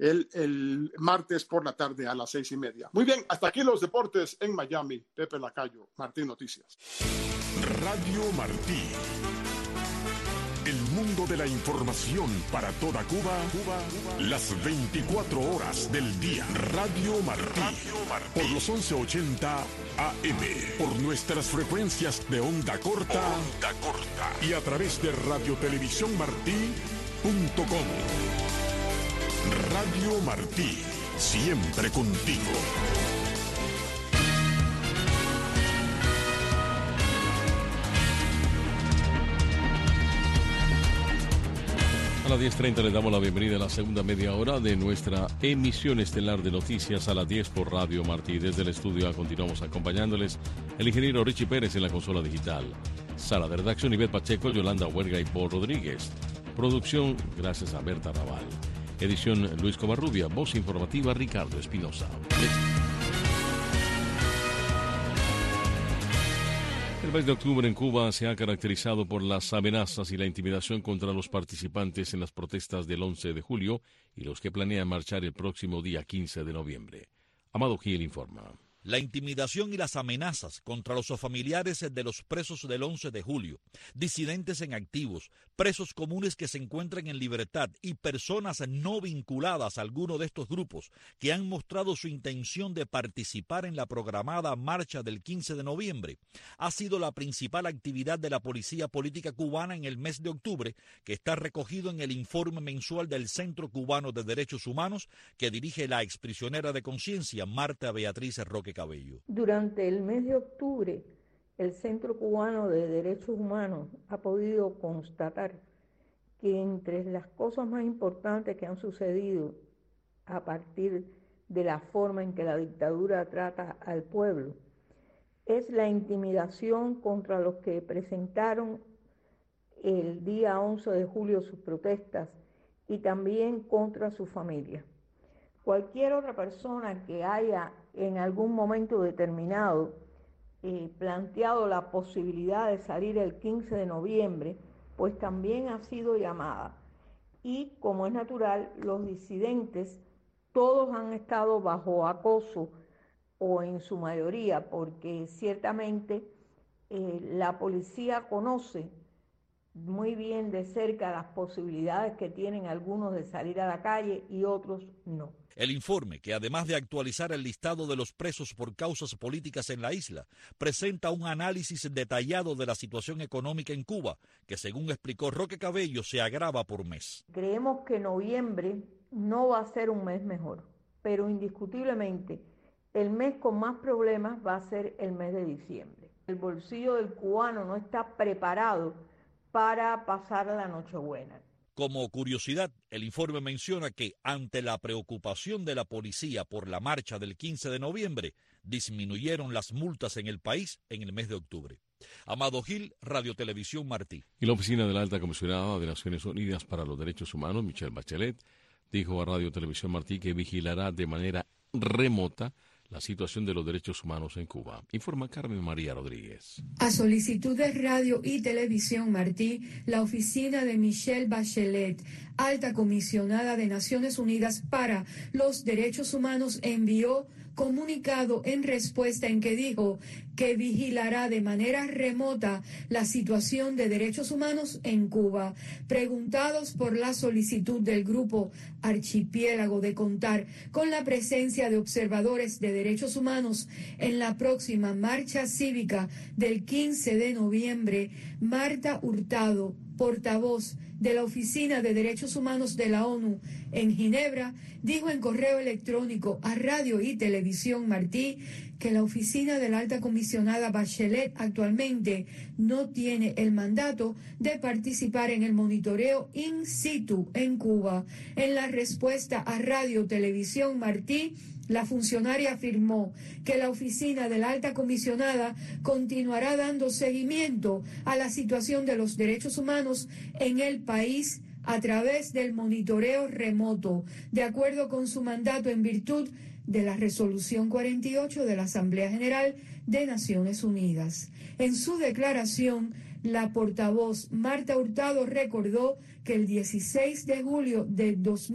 el martes por la tarde a las 6:30. Muy bien, hasta aquí los deportes en Miami. Pepe Lacayo, Martí Noticias. Radio Martí. El mundo de la información para toda Cuba, las 24 horas del día. Radio Martí, por los 1180 AM, por nuestras frecuencias de onda corta, y a través de radiotelevisiónmartí.com. Radio Martí, siempre contigo. A las 10:30 le damos la bienvenida a la segunda media hora de nuestra emisión estelar de noticias a las 10 por Radio Martí. Desde el estudio continuamos acompañándoles el ingeniero Richie Pérez en la consola digital. Sala de redacción Ivette Pacheco, Yolanda Huerga y Paul Rodríguez. Producción gracias a Berta Raval. Edición Luis Covarrubia. Voz informativa Ricardo Espinosa. El mes de octubre en Cuba se ha caracterizado por las amenazas y la intimidación contra los participantes en las protestas del 11 de julio y los que planean marchar el próximo día 15 de noviembre. Amado Gil informa. La intimidación y las amenazas contra los familiares de los presos del 11 de julio, disidentes en activos, presos comunes que se encuentran en libertad y personas no vinculadas a alguno de estos grupos que han mostrado su intención de participar en la programada marcha del 15 de noviembre, ha sido la principal actividad de la Policía Política Cubana en el mes de octubre, que está recogido en el informe mensual del Centro Cubano de Derechos Humanos que dirige la exprisionera de conciencia Marta Beatriz Roque Cabello. Durante el mes de octubre, el Centro Cubano de Derechos Humanos ha podido constatar que entre las cosas más importantes que han sucedido a partir de la forma en que la dictadura trata al pueblo, es la intimidación contra los que presentaron el día 11 de julio sus protestas y también contra su familia. Cualquier otra persona que haya en algún momento determinado planteado la posibilidad de salir el 15 de noviembre, pues también ha sido llamada. Y como es natural, los disidentes todos han estado bajo acoso, o en su mayoría, porque ciertamente la policía conoce muy bien de cerca las posibilidades que tienen algunos de salir a la calle y otros no. El informe, que además de actualizar el listado de los presos por causas políticas en la isla, presenta un análisis detallado de la situación económica en Cuba, que según explicó Roque Cabello, se agrava por mes. Creemos que noviembre no va a ser un mes mejor, pero indiscutiblemente el mes con más problemas va a ser el mes de diciembre. El bolsillo del cubano no está preparado para pasar la Nochebuena. Como curiosidad, el informe menciona que ante la preocupación de la policía por la marcha del 15 de noviembre, disminuyeron las multas en el país en el mes de octubre. Amado Gil, Radio Televisión Martí. Y la oficina de la Alta Comisionada de Naciones Unidas para los Derechos Humanos, Michelle Bachelet, dijo a Radio Televisión Martí que vigilará de manera remota la situación de los derechos humanos en Cuba. Informa Carmen María Rodríguez. A solicitud de Radio y Televisión Martí, la oficina de Michelle Bachelet, alta comisionada de Naciones Unidas para los Derechos Humanos, envió comunicado en respuesta en que dijo que vigilará de manera remota la situación de derechos humanos en Cuba. Preguntados por la solicitud del Grupo Archipiélago de contar con la presencia de observadores de derechos humanos en la próxima marcha cívica del 15 de noviembre, Marta Hurtado, portavoz de la Oficina de Derechos Humanos de la ONU en Ginebra, dijo en correo electrónico a Radio y Televisión Martí que la oficina de la alta comisionada Bachelet actualmente no tiene el mandato de participar en el monitoreo in situ en Cuba. En la respuesta a Radio Televisión Martí, la funcionaria afirmó que la oficina de la alta comisionada continuará dando seguimiento a la situación de los derechos humanos en el país a través del monitoreo remoto, de acuerdo con su mandato en virtud de la Resolución 48 de la Asamblea General de Naciones Unidas. En su declaración, La portavoz Marta Hurtado recordó que el 16 de julio de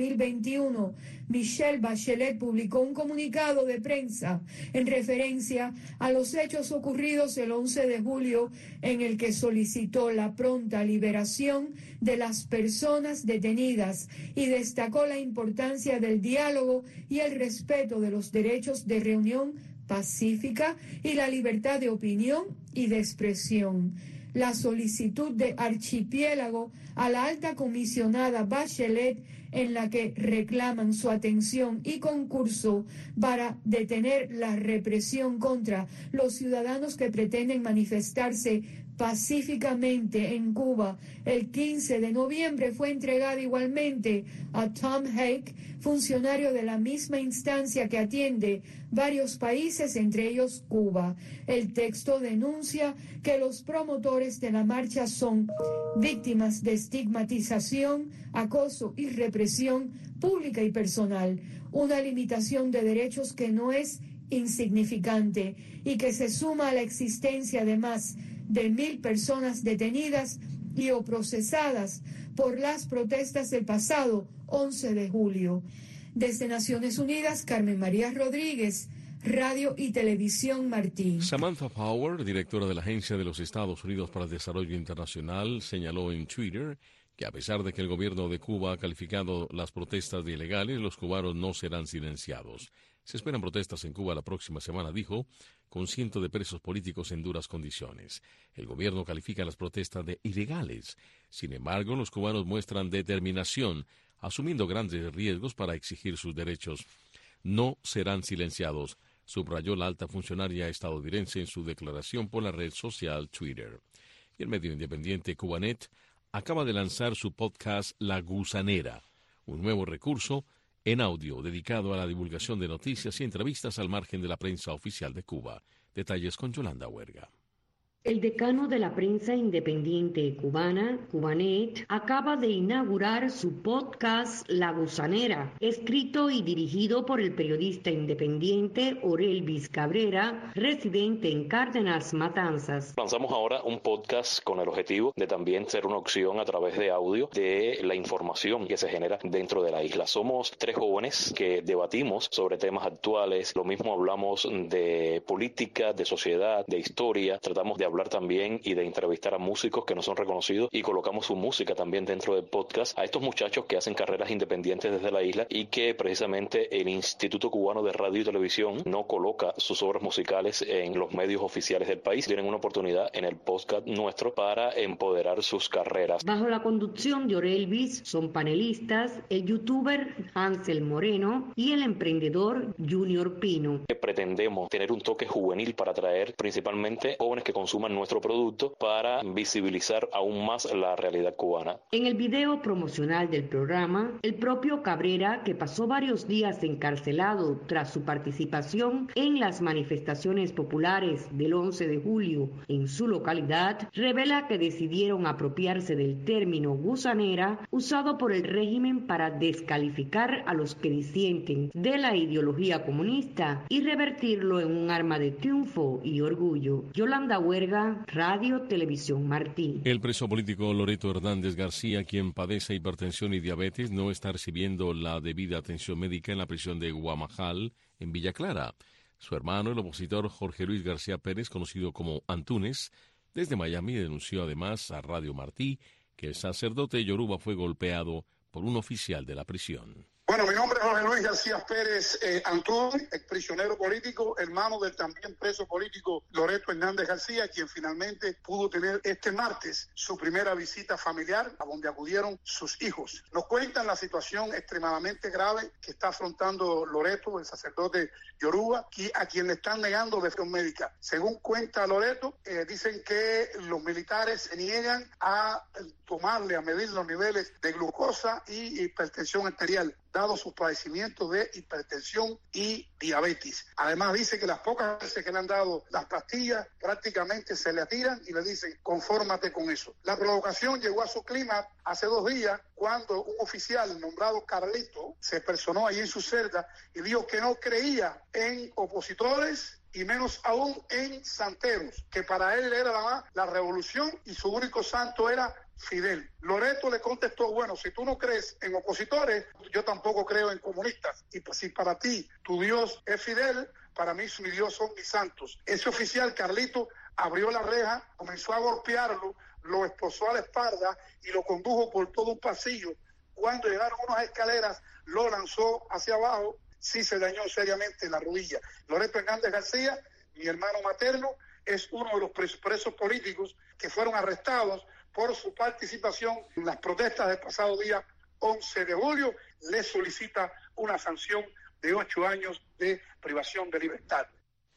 2021, Michelle Bachelet publicó un comunicado de prensa en referencia a los hechos ocurridos el 11 de julio en el que solicitó la pronta liberación de las personas detenidas y destacó la importancia del diálogo y el respeto de los derechos de reunión pacífica y la libertad de opinión y de expresión. La solicitud de Archipiélago a la alta comisionada Bachelet, en la que reclaman su atención y concurso para detener la represión contra los ciudadanos que pretenden manifestarse pacíficamente en Cuba el 15 de noviembre, fue entregada igualmente a Tom Hake, funcionario de la misma instancia que atiende varios países, entre ellos Cuba. El texto denuncia que los promotores de la marcha son víctimas de estigmatización, acoso y represión pública y personal, una limitación de derechos que no es insignificante y que se suma a la existencia de más de 1,000 personas detenidas y o procesadas por las protestas del pasado 11 de julio. Desde Naciones Unidas, Carmen María Rodríguez, Radio y Televisión Martí. Samantha Power, directora de la Agencia de los Estados Unidos para el Desarrollo Internacional, señaló en Twitter que a pesar de que el gobierno de Cuba ha calificado las protestas de ilegales, los cubanos no serán silenciados. Se esperan protestas en Cuba la próxima semana, dijo, con cientos de presos políticos en duras condiciones. El gobierno califica las protestas de ilegales. Sin embargo, los cubanos muestran determinación, asumiendo grandes riesgos para exigir sus derechos. No serán silenciados, subrayó la alta funcionaria estadounidense en su declaración por la red social Twitter. Y el medio independiente Cubanet acaba de lanzar su podcast La Gusanera, un nuevo recurso en audio dedicado a la divulgación de noticias y entrevistas al margen de la prensa oficial de Cuba. Detalles con Yolanda Huerga. El decano de la prensa independiente cubana, Cubanet, acaba de inaugurar su podcast La Gusanera, escrito y dirigido por el periodista independiente Orelvis Cabrera, residente en Cárdenas, Matanzas. Lanzamos ahora un podcast con el objetivo de también ser una opción a través de audio de la información que se genera dentro de la isla. Somos 3 jóvenes que debatimos sobre temas actuales, lo mismo hablamos de política, de sociedad, de historia, tratamos de hablar también y de entrevistar a músicos que no son reconocidos y colocamos su música también dentro del podcast a estos muchachos que hacen carreras independientes desde la isla y que precisamente el Instituto Cubano de Radio y Televisión no coloca sus obras musicales en los medios oficiales del país. Tienen una oportunidad en el podcast nuestro para empoderar sus carreras. Bajo la conducción de Orelvis son panelistas el youtuber Hansel Moreno y el emprendedor Junior Pino. Pretendemos tener un toque juvenil para atraer principalmente jóvenes que consuman nuestro producto para visibilizar aún más la realidad cubana. En el video promocional del programa, el propio Cabrera, que pasó varios días encarcelado tras su participación en las manifestaciones populares del 11 de julio en su localidad, revela que decidieron apropiarse del término gusanera usado por el régimen para descalificar a los que disienten de la ideología comunista y revertirlo en un arma de triunfo y orgullo. Yolanda Huerga, Radio Televisión Martí. El preso político Loreto Hernández García, quien padece hipertensión y diabetes, no está recibiendo la debida atención médica en la prisión de Guamajal, en Villa Clara. Su hermano, el opositor Jorge Luis García Pérez, conocido como Antunes, desde Miami denunció además a Radio Martí que el sacerdote yoruba fue golpeado por un oficial de la prisión. Bueno, mi nombre es Jorge Luis García Pérez Antún, exprisionero político, hermano del también preso político Loreto Hernández García, quien finalmente pudo tener este martes su primera visita familiar, a donde acudieron sus hijos. Nos cuentan la situación extremadamente grave que está afrontando Loreto, el sacerdote yoruba, a quien le están negando atención médica. Según cuenta Loreto, dicen que los militares se niegan a tomarle, a medir los niveles de glucosa y hipertensión arterial. dado sus padecimientos de hipertensión y diabetes. Además dice que las pocas veces que le han dado las pastillas prácticamente se le tiran y le dicen confórmate con eso. La provocación llegó a su clima hace 2 días cuando un oficial nombrado Carlito se personó allí en su celda y dijo que no creía en opositores y menos aún en santeros, que para él era la revolución y su único santo era Fidel. Loreto le contestó, bueno, si tú no crees en opositores, yo tampoco creo en comunistas. Y pues, si para ti tu Dios es Fidel, para mí mi Dios son mis santos. Ese oficial, Carlito, abrió la reja, comenzó a golpearlo, lo esposó a la espalda y lo condujo por todo un pasillo. Cuando llegaron unas escaleras, lo lanzó hacia abajo, sí se dañó seriamente la rodilla. Loreto Hernández García, mi hermano materno, es uno de los presos políticos que fueron arrestados por su participación en las protestas del pasado día 11 de julio. Le solicita una sanción de 8 años de privación de libertad.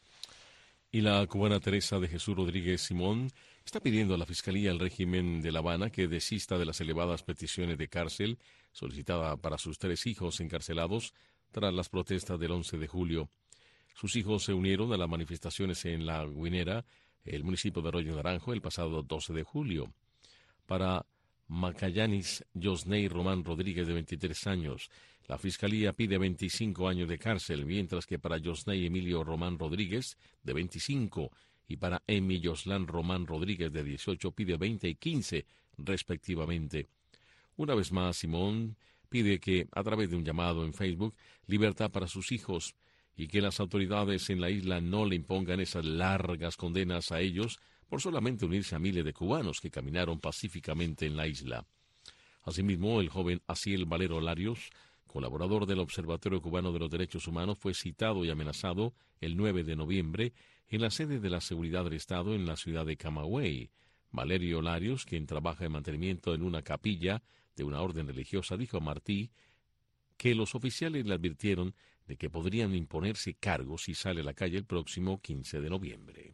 Y la cubana Teresa de Jesús Rodríguez Simón está pidiendo a la Fiscalía del régimen de La Habana que desista de las elevadas peticiones de cárcel solicitada para sus 3 hijos encarcelados tras las protestas del 11 de julio. Sus hijos se unieron a las manifestaciones en La Guinera, el municipio de Arroyo Naranjo, el pasado 12 de julio. Para Macayanis Yosney Román Rodríguez, de 23 años, la Fiscalía pide 25 años de cárcel, mientras que para Yosney Emilio Román Rodríguez, de 25, y para Emi Yoslán Román Rodríguez, de 18, pide 20 y 15, respectivamente. Una vez más, Simón pide que, a través de un llamado en Facebook, libertad para sus hijos, y que las autoridades en la isla no le impongan esas largas condenas a ellos por solamente unirse a miles de cubanos que caminaron pacíficamente en la isla. Asimismo, el joven Asiel Valero Larios, colaborador del Observatorio Cubano de los Derechos Humanos, fue citado y amenazado el 9 de noviembre en la sede de la Seguridad del Estado en la ciudad de Camagüey. Valerio Larios, quien trabaja en mantenimiento en una capilla de una orden religiosa, dijo a Martí que los oficiales le advirtieron de que podrían imponerse cargos si sale a la calle el próximo 15 de noviembre.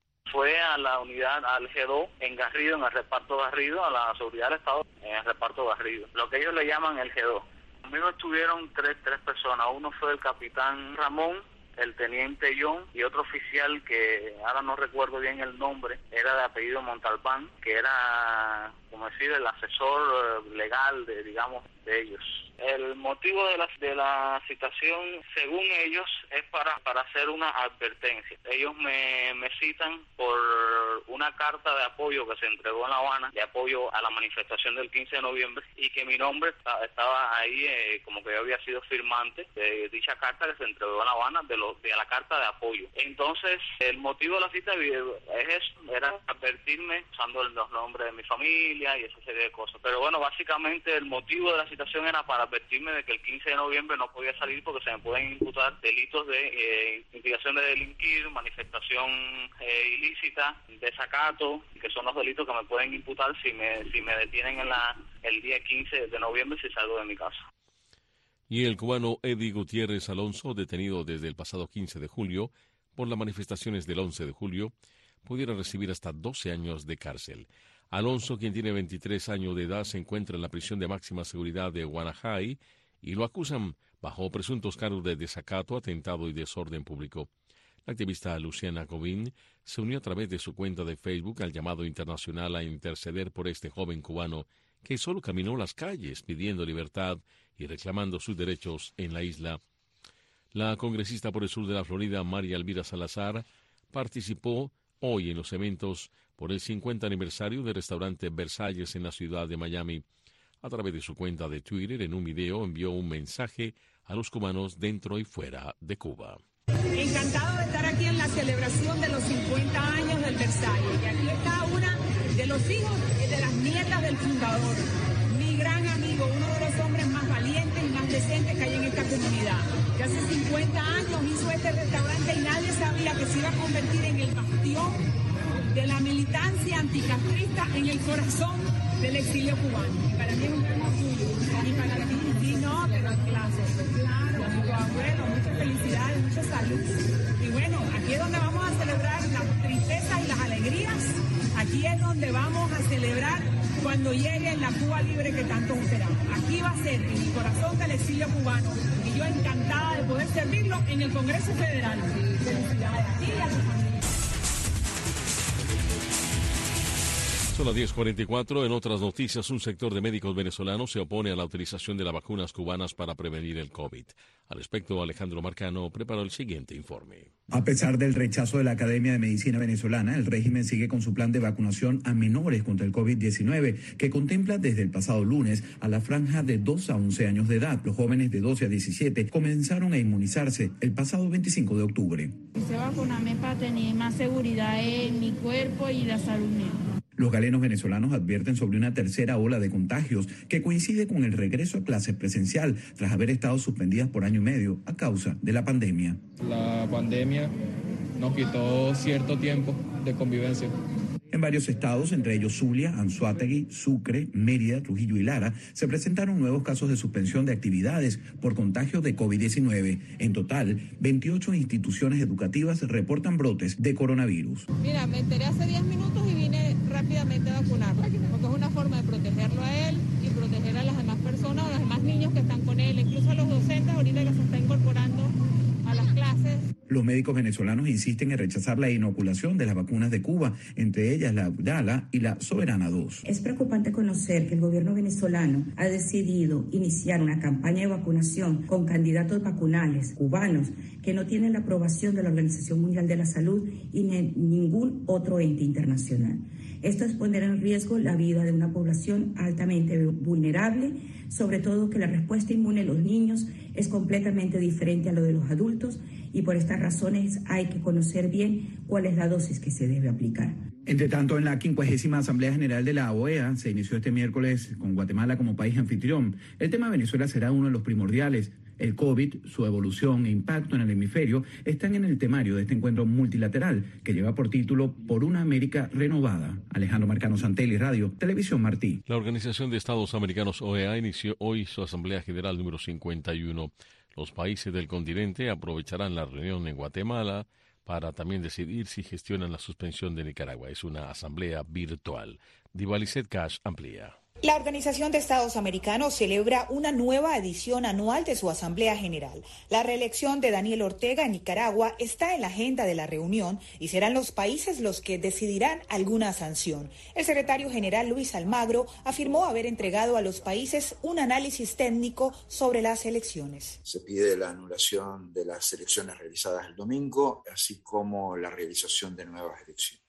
Fue a la unidad, al G2, en Garrido, en el reparto Garrido, a la seguridad del Estado, en el reparto Garrido, lo que ellos le llaman el G2. Conmigo estuvieron tres personas. Uno fue el capitán Ramón, el teniente John y otro oficial que ahora no recuerdo bien el nombre, era de apellido Montalbán, que era, como decir, el asesor legal de ellos. El motivo de la citación, según ellos, es para hacer una advertencia. Ellos me citan por una carta de apoyo que se entregó en La Habana, de apoyo a la manifestación del 15 de noviembre, y que mi nombre estaba ahí, como que yo había sido firmante de dicha carta que se entregó en La Habana, de la carta de apoyo. Entonces, el motivo de la cita era advertirme, usando los nombres de mi familia y esa serie de cosas. Pero bueno, básicamente el motivo de la citación era para advertirme de que el 15 de noviembre no podía salir porque se me pueden imputar delitos de instigación de delinquir, manifestación ilícita, desacato, que son los delitos que me pueden imputar si me detienen el día 15 de noviembre si salgo de mi casa. Y el cubano Eddie Gutiérrez Alonso, detenido desde el pasado 15 de julio por las manifestaciones del 11 de julio, pudiera recibir hasta 12 años de cárcel. Alonso, quien tiene 23 años de edad, se encuentra en la prisión de máxima seguridad de Guanajay y lo acusan bajo presuntos cargos de desacato, atentado y desorden público. La activista Luciana Covín se unió a través de su cuenta de Facebook al llamado internacional a interceder por este joven cubano que solo caminó las calles pidiendo libertad y reclamando sus derechos en la isla. La congresista por el sur de la Florida, María Elvira Salazar, participó hoy en los eventos por el 50 aniversario del restaurante Versalles en la ciudad de Miami. A través de su cuenta de Twitter, en un video, envió un mensaje a los cubanos dentro y fuera de Cuba. Encantado de estar aquí en la celebración de los 50 años del Versalles. Y aquí está una de los hijos y de las nietas del fundador. Mi gran amigo, uno de los hombres más valientes y más decentes que hay en esta comunidad. Que hace 50 años hizo este restaurante y nadie sabía que se iba a convertir en el bastión de la militancia anticastrista en el corazón del exilio cubano. Y para mí es un gran orgullo. Y para ti, sí, no, pero claro, amigo abuelo, muchas felicidades, mucha salud. Y bueno, aquí es donde vamos a celebrar las tristezas y las alegrías. Aquí es donde vamos a celebrar cuando llegue la Cuba libre que tanto esperamos. Aquí va a ser, en el corazón del exilio cubano, y yo encantada de poder servirlo en el Congreso Federal. Felicidades a ti y a tu familia. Son las 10:44. En otras noticias, un sector de médicos venezolanos se opone a la utilización de las vacunas cubanas para prevenir el COVID. Al respecto, Alejandro Marcano preparó el siguiente informe. A pesar del rechazo de la Academia de Medicina venezolana, el régimen sigue con su plan de vacunación a menores contra el COVID-19, que contempla desde el pasado lunes a la franja de 2 a 11 años de edad. Los jóvenes de 12 a 17 comenzaron a inmunizarse el pasado 25 de octubre. Quise vacunarme para tener más seguridad en mi cuerpo y la salud mía. Los galenos venezolanos advierten sobre una tercera ola de contagios que coincide con el regreso a clases presencial tras haber estado suspendidas por año y medio a causa de la pandemia. La pandemia nos quitó cierto tiempo de convivencia. En varios estados, entre ellos Zulia, Anzoátegui, Sucre, Mérida, Trujillo y Lara, se presentaron nuevos casos de suspensión de actividades por contagio de COVID-19. En total, 28 instituciones educativas reportan brotes de coronavirus. Mira, me enteré hace 10 minutos y vine rápidamente a vacunarlo, porque es una forma de protegerlo a él y proteger a las demás personas, a los demás niños que están con él, incluso a los docentes ahorita que se están incorporando a las clases. Los médicos venezolanos insisten en rechazar la inoculación de las vacunas de Cuba, entre ellas la Abdala y la Soberana 2. Es preocupante conocer que el gobierno venezolano ha decidido iniciar una campaña de vacunación con candidatos vacunales cubanos que no tienen la aprobación de la Organización Mundial de la Salud y ningún otro ente internacional. Esto es poner en riesgo la vida de una población altamente vulnerable, sobre todo que la respuesta inmune de los niños es completamente diferente a lo de los adultos y por estas razones hay que conocer bien cuál es la dosis que se debe aplicar. Entre tanto, en la 50ª Asamblea General de la OEA se inició este miércoles con Guatemala como país anfitrión. El tema de Venezuela será uno de los primordiales. El COVID, su evolución e impacto en el hemisferio están en el temario de este encuentro multilateral que lleva por título Por una América Renovada. Alejandro Marcano, Santelli Radio, Televisión Martí. La Organización de Estados Americanos OEA inició hoy su Asamblea General número 51. Los países del continente aprovecharán la reunión en Guatemala para también decidir si gestionan la suspensión de Nicaragua. Es una asamblea virtual. Divalicet Cash amplía. La Organización de Estados Americanos celebra una nueva edición anual de su Asamblea General. La reelección de Daniel Ortega en Nicaragua está en la agenda de la reunión y serán los países los que decidirán alguna sanción. El secretario general Luis Almagro afirmó haber entregado a los países un análisis técnico sobre las elecciones. Se pide la anulación de las elecciones realizadas el domingo, así como la realización de nuevas elecciones.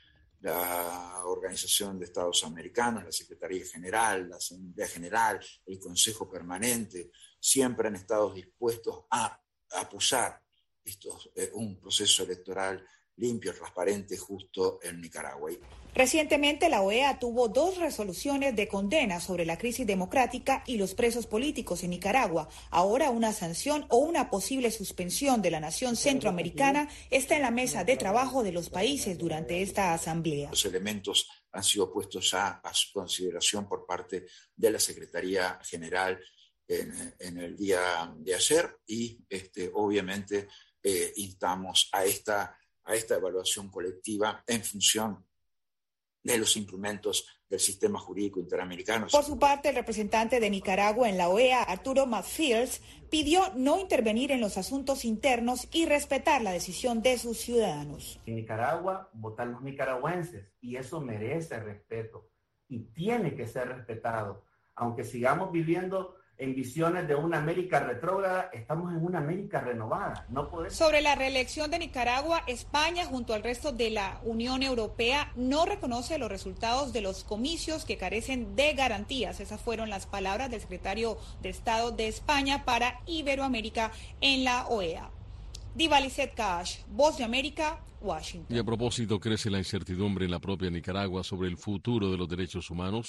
La Organización de Estados Americanos, la Secretaría General, la Asamblea General, el Consejo Permanente, siempre han estado dispuestos a apoyar un proceso electoral limpio, transparente, justo en Nicaragua. Recientemente la OEA tuvo 2 resoluciones de condena sobre la crisis democrática y los presos políticos en Nicaragua. Ahora una sanción o una posible suspensión de la nación centroamericana está en la mesa de trabajo de los países durante esta asamblea. Los elementos han sido puestos ya a su consideración por parte de la Secretaría General en el día de ayer y obviamente instamos a esta evaluación colectiva en función de los instrumentos del sistema jurídico interamericano. Por su parte, el representante de Nicaragua en la OEA, Arturo Matfields, pidió no intervenir en los asuntos internos y respetar la decisión de sus ciudadanos. En Nicaragua votan los nicaragüenses y eso merece respeto y tiene que ser respetado. Aunque sigamos viviendo en visiones de una América retrógrada, estamos en una América renovada. No podemos... Sobre la reelección de Nicaragua, España, junto al resto de la Unión Europea, no reconoce los resultados de los comicios que carecen de garantías. Esas fueron las palabras del secretario de Estado de España para Iberoamérica en la OEA. Divalicet Cash, Voz de América, Washington. Y a propósito, crece la incertidumbre en la propia Nicaragua sobre el futuro de los derechos humanos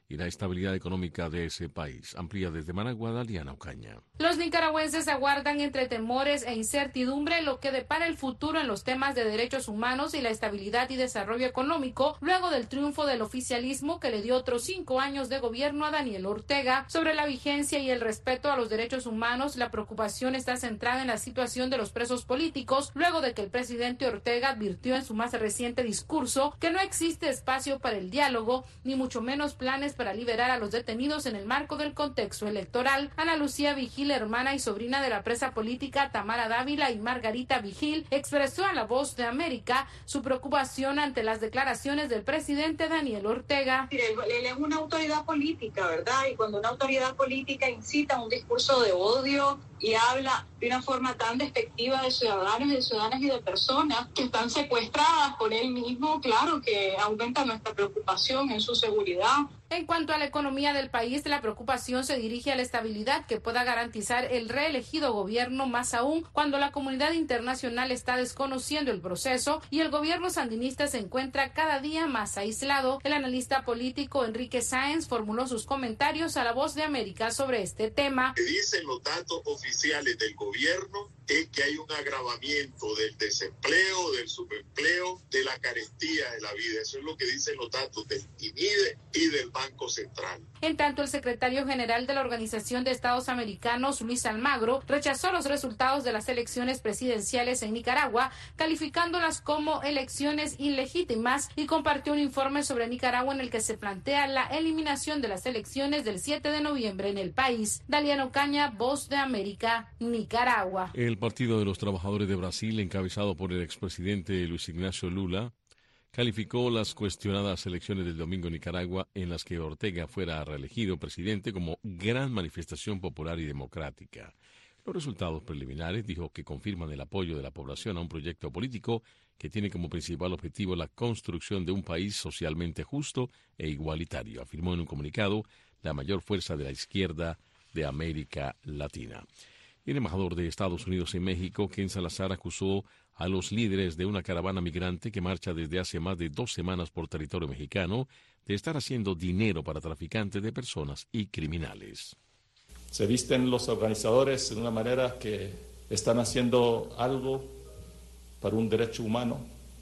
y la estabilidad económica de ese país. Amplía desde Managua, Daliana Ocaña. Los nicaragüenses aguardan entre temores e incertidumbre lo que depara el futuro en los temas de derechos humanos y la estabilidad y desarrollo económico luego del triunfo del oficialismo que le dio otros 5 años de gobierno a Daniel Ortega. Sobre la vigencia y el respeto a los derechos humanos, la preocupación está centrada en la situación de los presos políticos luego de que el presidente Ortega advirtió en su más reciente discurso que no existe espacio para el diálogo, ni mucho menos planes para liberar a los detenidos en el marco del contexto electoral. Ana Lucía Vigil, hermana y sobrina de la presa política Tamara Dávila y Margarita Vigil, expresó a La Voz de América su preocupación ante las declaraciones del presidente Daniel Ortega. Él es una autoridad política, ¿verdad? Y cuando una autoridad política incita un discurso de odio y habla de una forma tan despectiva de ciudadanos, de ciudadanas y de personas que están secuestradas por él mismo, claro que aumenta nuestra preocupación en su seguridad. En cuanto a la economía del país, la preocupación se dirige a la estabilidad que pueda garantizar el reelegido gobierno, más aún cuando la comunidad internacional está desconociendo el proceso y el gobierno sandinista se encuentra cada día más aislado. El analista político Enrique Sáenz formuló sus comentarios a La Voz de América sobre este tema. Lo que dicen los datos oficiales del gobierno es que hay un agravamiento del desempleo, del subempleo, de la carestía de la vida. Eso es lo que dicen los datos del INIDE y del Banco Central. En tanto, el secretario general de la Organización de Estados Americanos, Luis Almagro, rechazó los resultados de las elecciones presidenciales en Nicaragua, calificándolas como elecciones ilegítimas, y compartió un informe sobre Nicaragua en el que se plantea la eliminación de las elecciones del 7 de noviembre en el país. Daliana Ocaña, Voz de América, Nicaragua. El Partido de los Trabajadores de Brasil, encabezado por el expresidente Luis Ignacio Lula, calificó las cuestionadas elecciones del domingo en Nicaragua, en las que Ortega fuera reelegido presidente, como gran manifestación popular y democrática. Los resultados preliminares, dijo, que confirman el apoyo de la población a un proyecto político que tiene como principal objetivo la construcción de un país socialmente justo e igualitario, afirmó en un comunicado la mayor fuerza de la izquierda de América Latina. El embajador de Estados Unidos en México, Ken Salazar, acusó a los líderes de una caravana migrante que marcha desde hace más de 2 semanas por territorio mexicano de estar haciendo dinero para traficantes de personas y criminales. Se visten los organizadores de una manera que están haciendo algo para un derecho humano,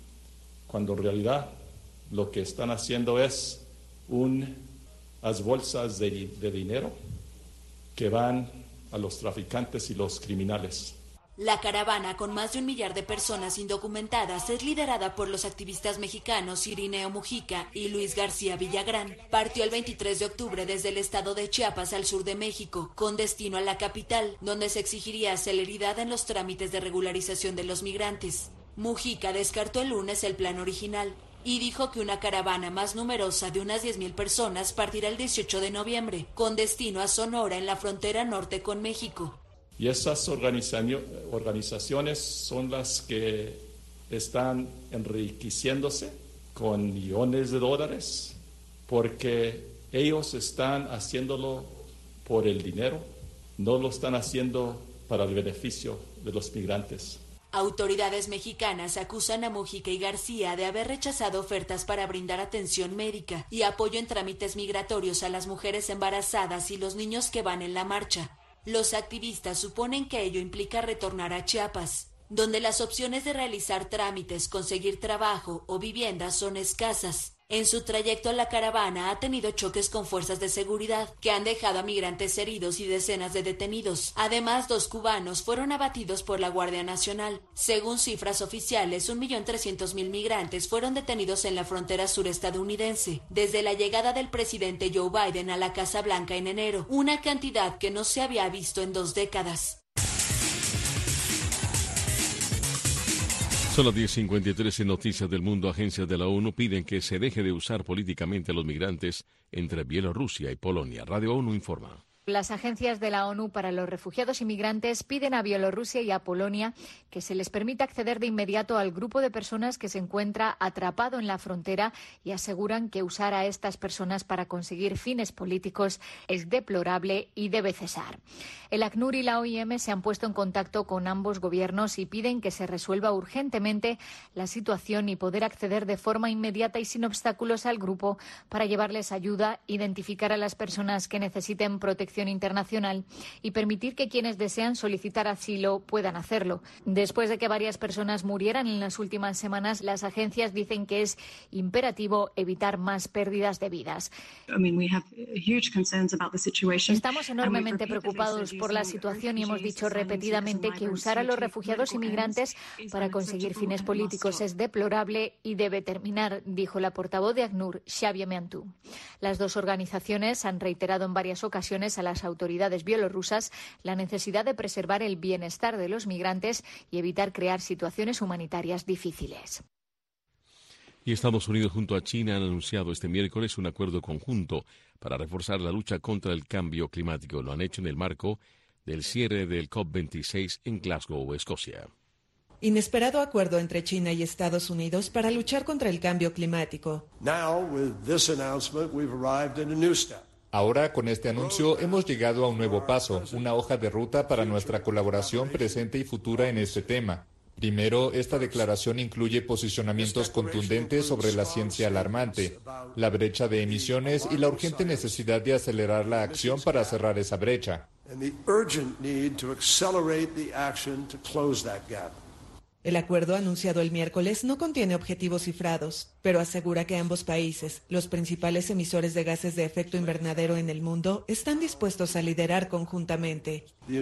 cuando en realidad lo que están haciendo es unas bolsas de dinero que van a los traficantes y los criminales. La caravana, con más de 1 millar de personas indocumentadas, es liderada por los activistas mexicanos Irineo Mujica y Luis García Villagrán. Partió el 23 de octubre desde el estado de Chiapas al sur de México, con destino a la capital, donde se exigiría celeridad en los trámites de regularización de los migrantes. Mujica descartó el lunes el plan original y dijo que una caravana más numerosa de unas 10,000 personas partirá el 18 de noviembre, con destino a Sonora, en la frontera norte con México. Y esas organizaciones son las que están enriqueciéndose con millones de dólares porque ellos están haciéndolo por el dinero, no lo están haciendo para el beneficio de los migrantes. Autoridades mexicanas acusan a Mujica y García de haber rechazado ofertas para brindar atención médica y apoyo en trámites migratorios a las mujeres embarazadas y los niños que van en la marcha. Los activistas suponen que ello implica retornar a Chiapas, donde las opciones de realizar trámites, conseguir trabajo o vivienda son escasas. En su trayecto, la caravana ha tenido choques con fuerzas de seguridad que han dejado a migrantes heridos y decenas de detenidos. Además, 2 cubanos fueron abatidos por la Guardia Nacional. Según cifras oficiales, 1.300.000 migrantes fueron detenidos en la frontera sur estadounidense desde la llegada del presidente Joe Biden a la Casa Blanca en enero, una cantidad que no se había visto en 2 décadas. Son las 10:53 en Noticias del Mundo. Agencias de la ONU piden que se deje de usar políticamente a los migrantes entre Bielorrusia y Polonia. Radio ONU informa. Las agencias de la ONU para los refugiados y migrantes piden a Bielorrusia y a Polonia que se les permita acceder de inmediato al grupo de personas que se encuentra atrapado en la frontera y aseguran que usar a estas personas para conseguir fines políticos es deplorable y debe cesar. El ACNUR y la OIM se han puesto en contacto con ambos gobiernos y piden que se resuelva urgentemente la situación y poder acceder de forma inmediata y sin obstáculos al grupo para llevarles ayuda, identificar a las personas que necesiten protección internacional y permitir que quienes desean solicitar asilo puedan hacerlo. Después de que varias personas murieran en las últimas semanas, las agencias dicen que es imperativo evitar más pérdidas de vidas. Estamos enormemente preocupados por la situación y hemos dicho repetidamente que usar a los refugiados y migrantes para conseguir fines políticos es deplorable y debe terminar, dijo la portavoz de ACNUR, Xavier Meantou. Las dos organizaciones han reiterado en varias ocasiones a las autoridades bielorrusas la necesidad de preservar el bienestar de los migrantes y evitar crear situaciones humanitarias difíciles. Y Estados Unidos junto a China han anunciado este miércoles un acuerdo conjunto para reforzar la lucha contra el cambio climático. Lo han hecho en el marco del cierre del COP26 en Glasgow, Escocia. Inesperado acuerdo entre China y Estados Unidos para luchar contra el cambio climático. Ahora, con este anuncio, hemos llegado a un nuevo paso, una hoja de ruta para nuestra colaboración presente y futura en este tema. Primero, esta declaración incluye posicionamientos contundentes sobre la ciencia alarmante, la brecha de emisiones y la urgente necesidad de acelerar la acción para cerrar esa brecha. El acuerdo anunciado el miércoles no contiene objetivos cifrados, pero asegura que ambos países, los principales emisores de gases de efecto invernadero en el mundo, están dispuestos a liderar conjuntamente.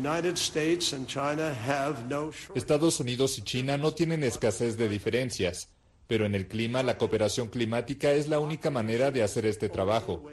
Estados Unidos y China no tienen escasez de diferencias, pero en el clima la cooperación climática es la única manera de hacer este trabajo.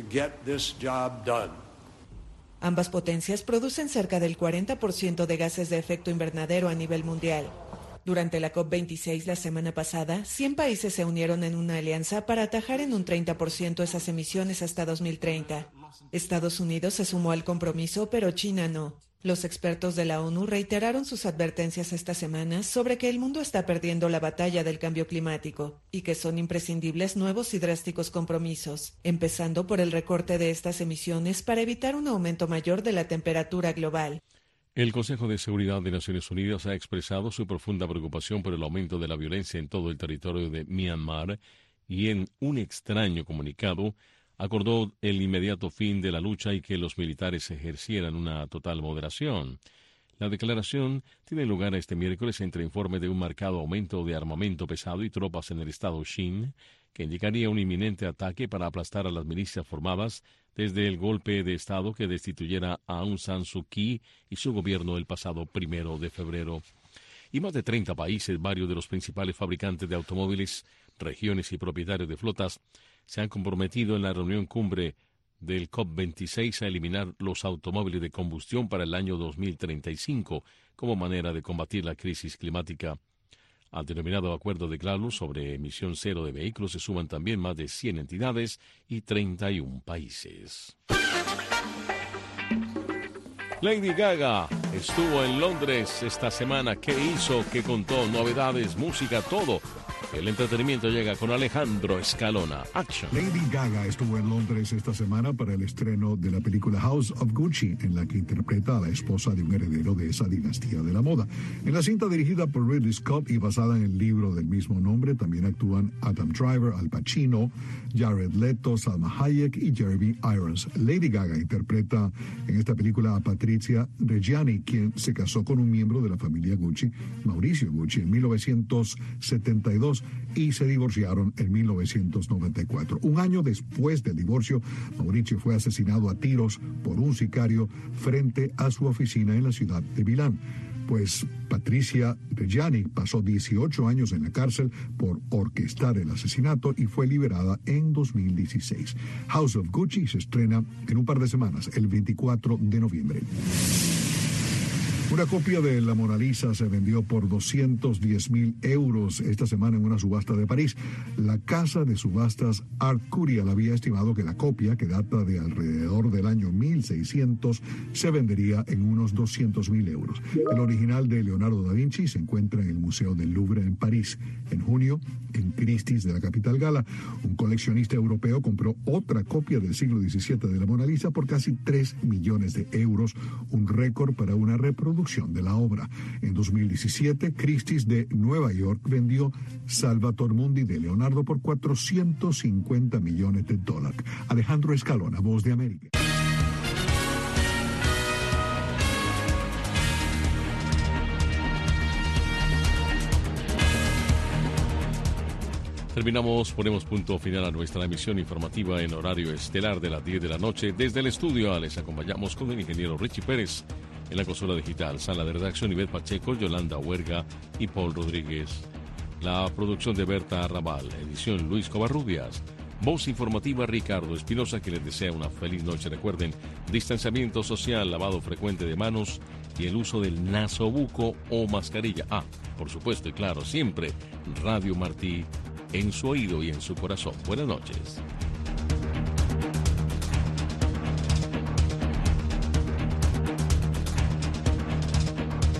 Ambas potencias producen cerca del 40% de gases de efecto invernadero a nivel mundial. Durante la COP26 la semana pasada, 100 países se unieron en una alianza para atajar en un 30% esas emisiones hasta 2030. Estados Unidos se sumó al compromiso, pero China no. Los expertos de la ONU reiteraron sus advertencias esta semana sobre que el mundo está perdiendo la batalla del cambio climático y que son imprescindibles nuevos y drásticos compromisos, empezando por el recorte de estas emisiones para evitar un aumento mayor de la temperatura global. El Consejo de Seguridad de Naciones Unidas ha expresado su profunda preocupación por el aumento de la violencia en todo el territorio de Myanmar y en un extraño comunicado acordó el inmediato fin de la lucha y que los militares ejercieran una total moderación. La declaración tiene lugar este miércoles entre informe de un marcado aumento de armamento pesado y tropas en el estado Shin, que indicaría un inminente ataque para aplastar a las milicias formadas desde el golpe de Estado que destituyera a Aung San Suu Kyi y su gobierno el pasado 1 de febrero. Y más de 30 países, varios de los principales fabricantes de automóviles, regiones y propietarios de flotas, se han comprometido en la reunión cumbre del COP26 a eliminar los automóviles de combustión para el año 2035 como manera de combatir la crisis climática. Al denominado Acuerdo de Glasgow sobre emisión cero de vehículos se suman también más de 100 entidades y 31 países. Lady Gaga estuvo en Londres esta semana. ¿Qué hizo? ¿Qué contó? Novedades, música, todo. El entretenimiento llega con Alejandro Escalona. Action. Lady Gaga estuvo en Londres esta semana para el estreno de la película House of Gucci, en la que interpreta a la esposa de un heredero de esa dinastía de la moda. En la cinta dirigida por Ridley Scott y basada en el libro del mismo nombre, también actúan Adam Driver, Al Pacino, Jared Leto, Salma Hayek y Jeremy Irons. Lady Gaga interpreta en esta película a Patrizia Reggiani, quien se casó con un miembro de la familia Gucci, Mauricio Gucci, en 1972 y se divorciaron en 1994. Un año después del divorcio, Mauricio fue asesinado a tiros por un sicario frente a su oficina en la ciudad de Milán. Pues Patrizia Reggiani pasó 18 años en la cárcel por orquestar el asesinato y fue liberada en 2016. House of Gucci se estrena en un par de semanas, el 24 de noviembre. Una copia de la Mona Lisa se vendió por 210.000 euros esta semana en una subasta de París. La casa de subastas Art Curial había estimado que la copia, que data de alrededor del año 1600, se vendería en unos 200.000 euros. El original de Leonardo da Vinci se encuentra en el Museo del Louvre en París. En junio, en Christie's de la capital gala, un coleccionista europeo compró otra copia del siglo XVII de la Mona Lisa por casi 3 millones de euros, un récord para una reproducción de la obra. En 2017, Christie's de Nueva York vendió Salvator Mundi de Leonardo por 450 millones de dólares. Alejandro Escalona, Voz de América. Ponemos punto final a nuestra emisión informativa en horario estelar de las 10 de la noche. Desde el estudio les acompañamos con el ingeniero Richie Pérez. En la consola digital, sala de redacción, Ivette Pacheco, Yolanda Huerga y Paul Rodríguez. La producción de Berta Arrabal, edición Luis Covarrubias. Voz informativa Ricardo Espinosa, que les desea una feliz noche. Recuerden, distanciamiento social, lavado frecuente de manos y el uso del nasobuco o mascarilla. Por supuesto y claro, siempre Radio Martí en su oído y en su corazón. Buenas noches.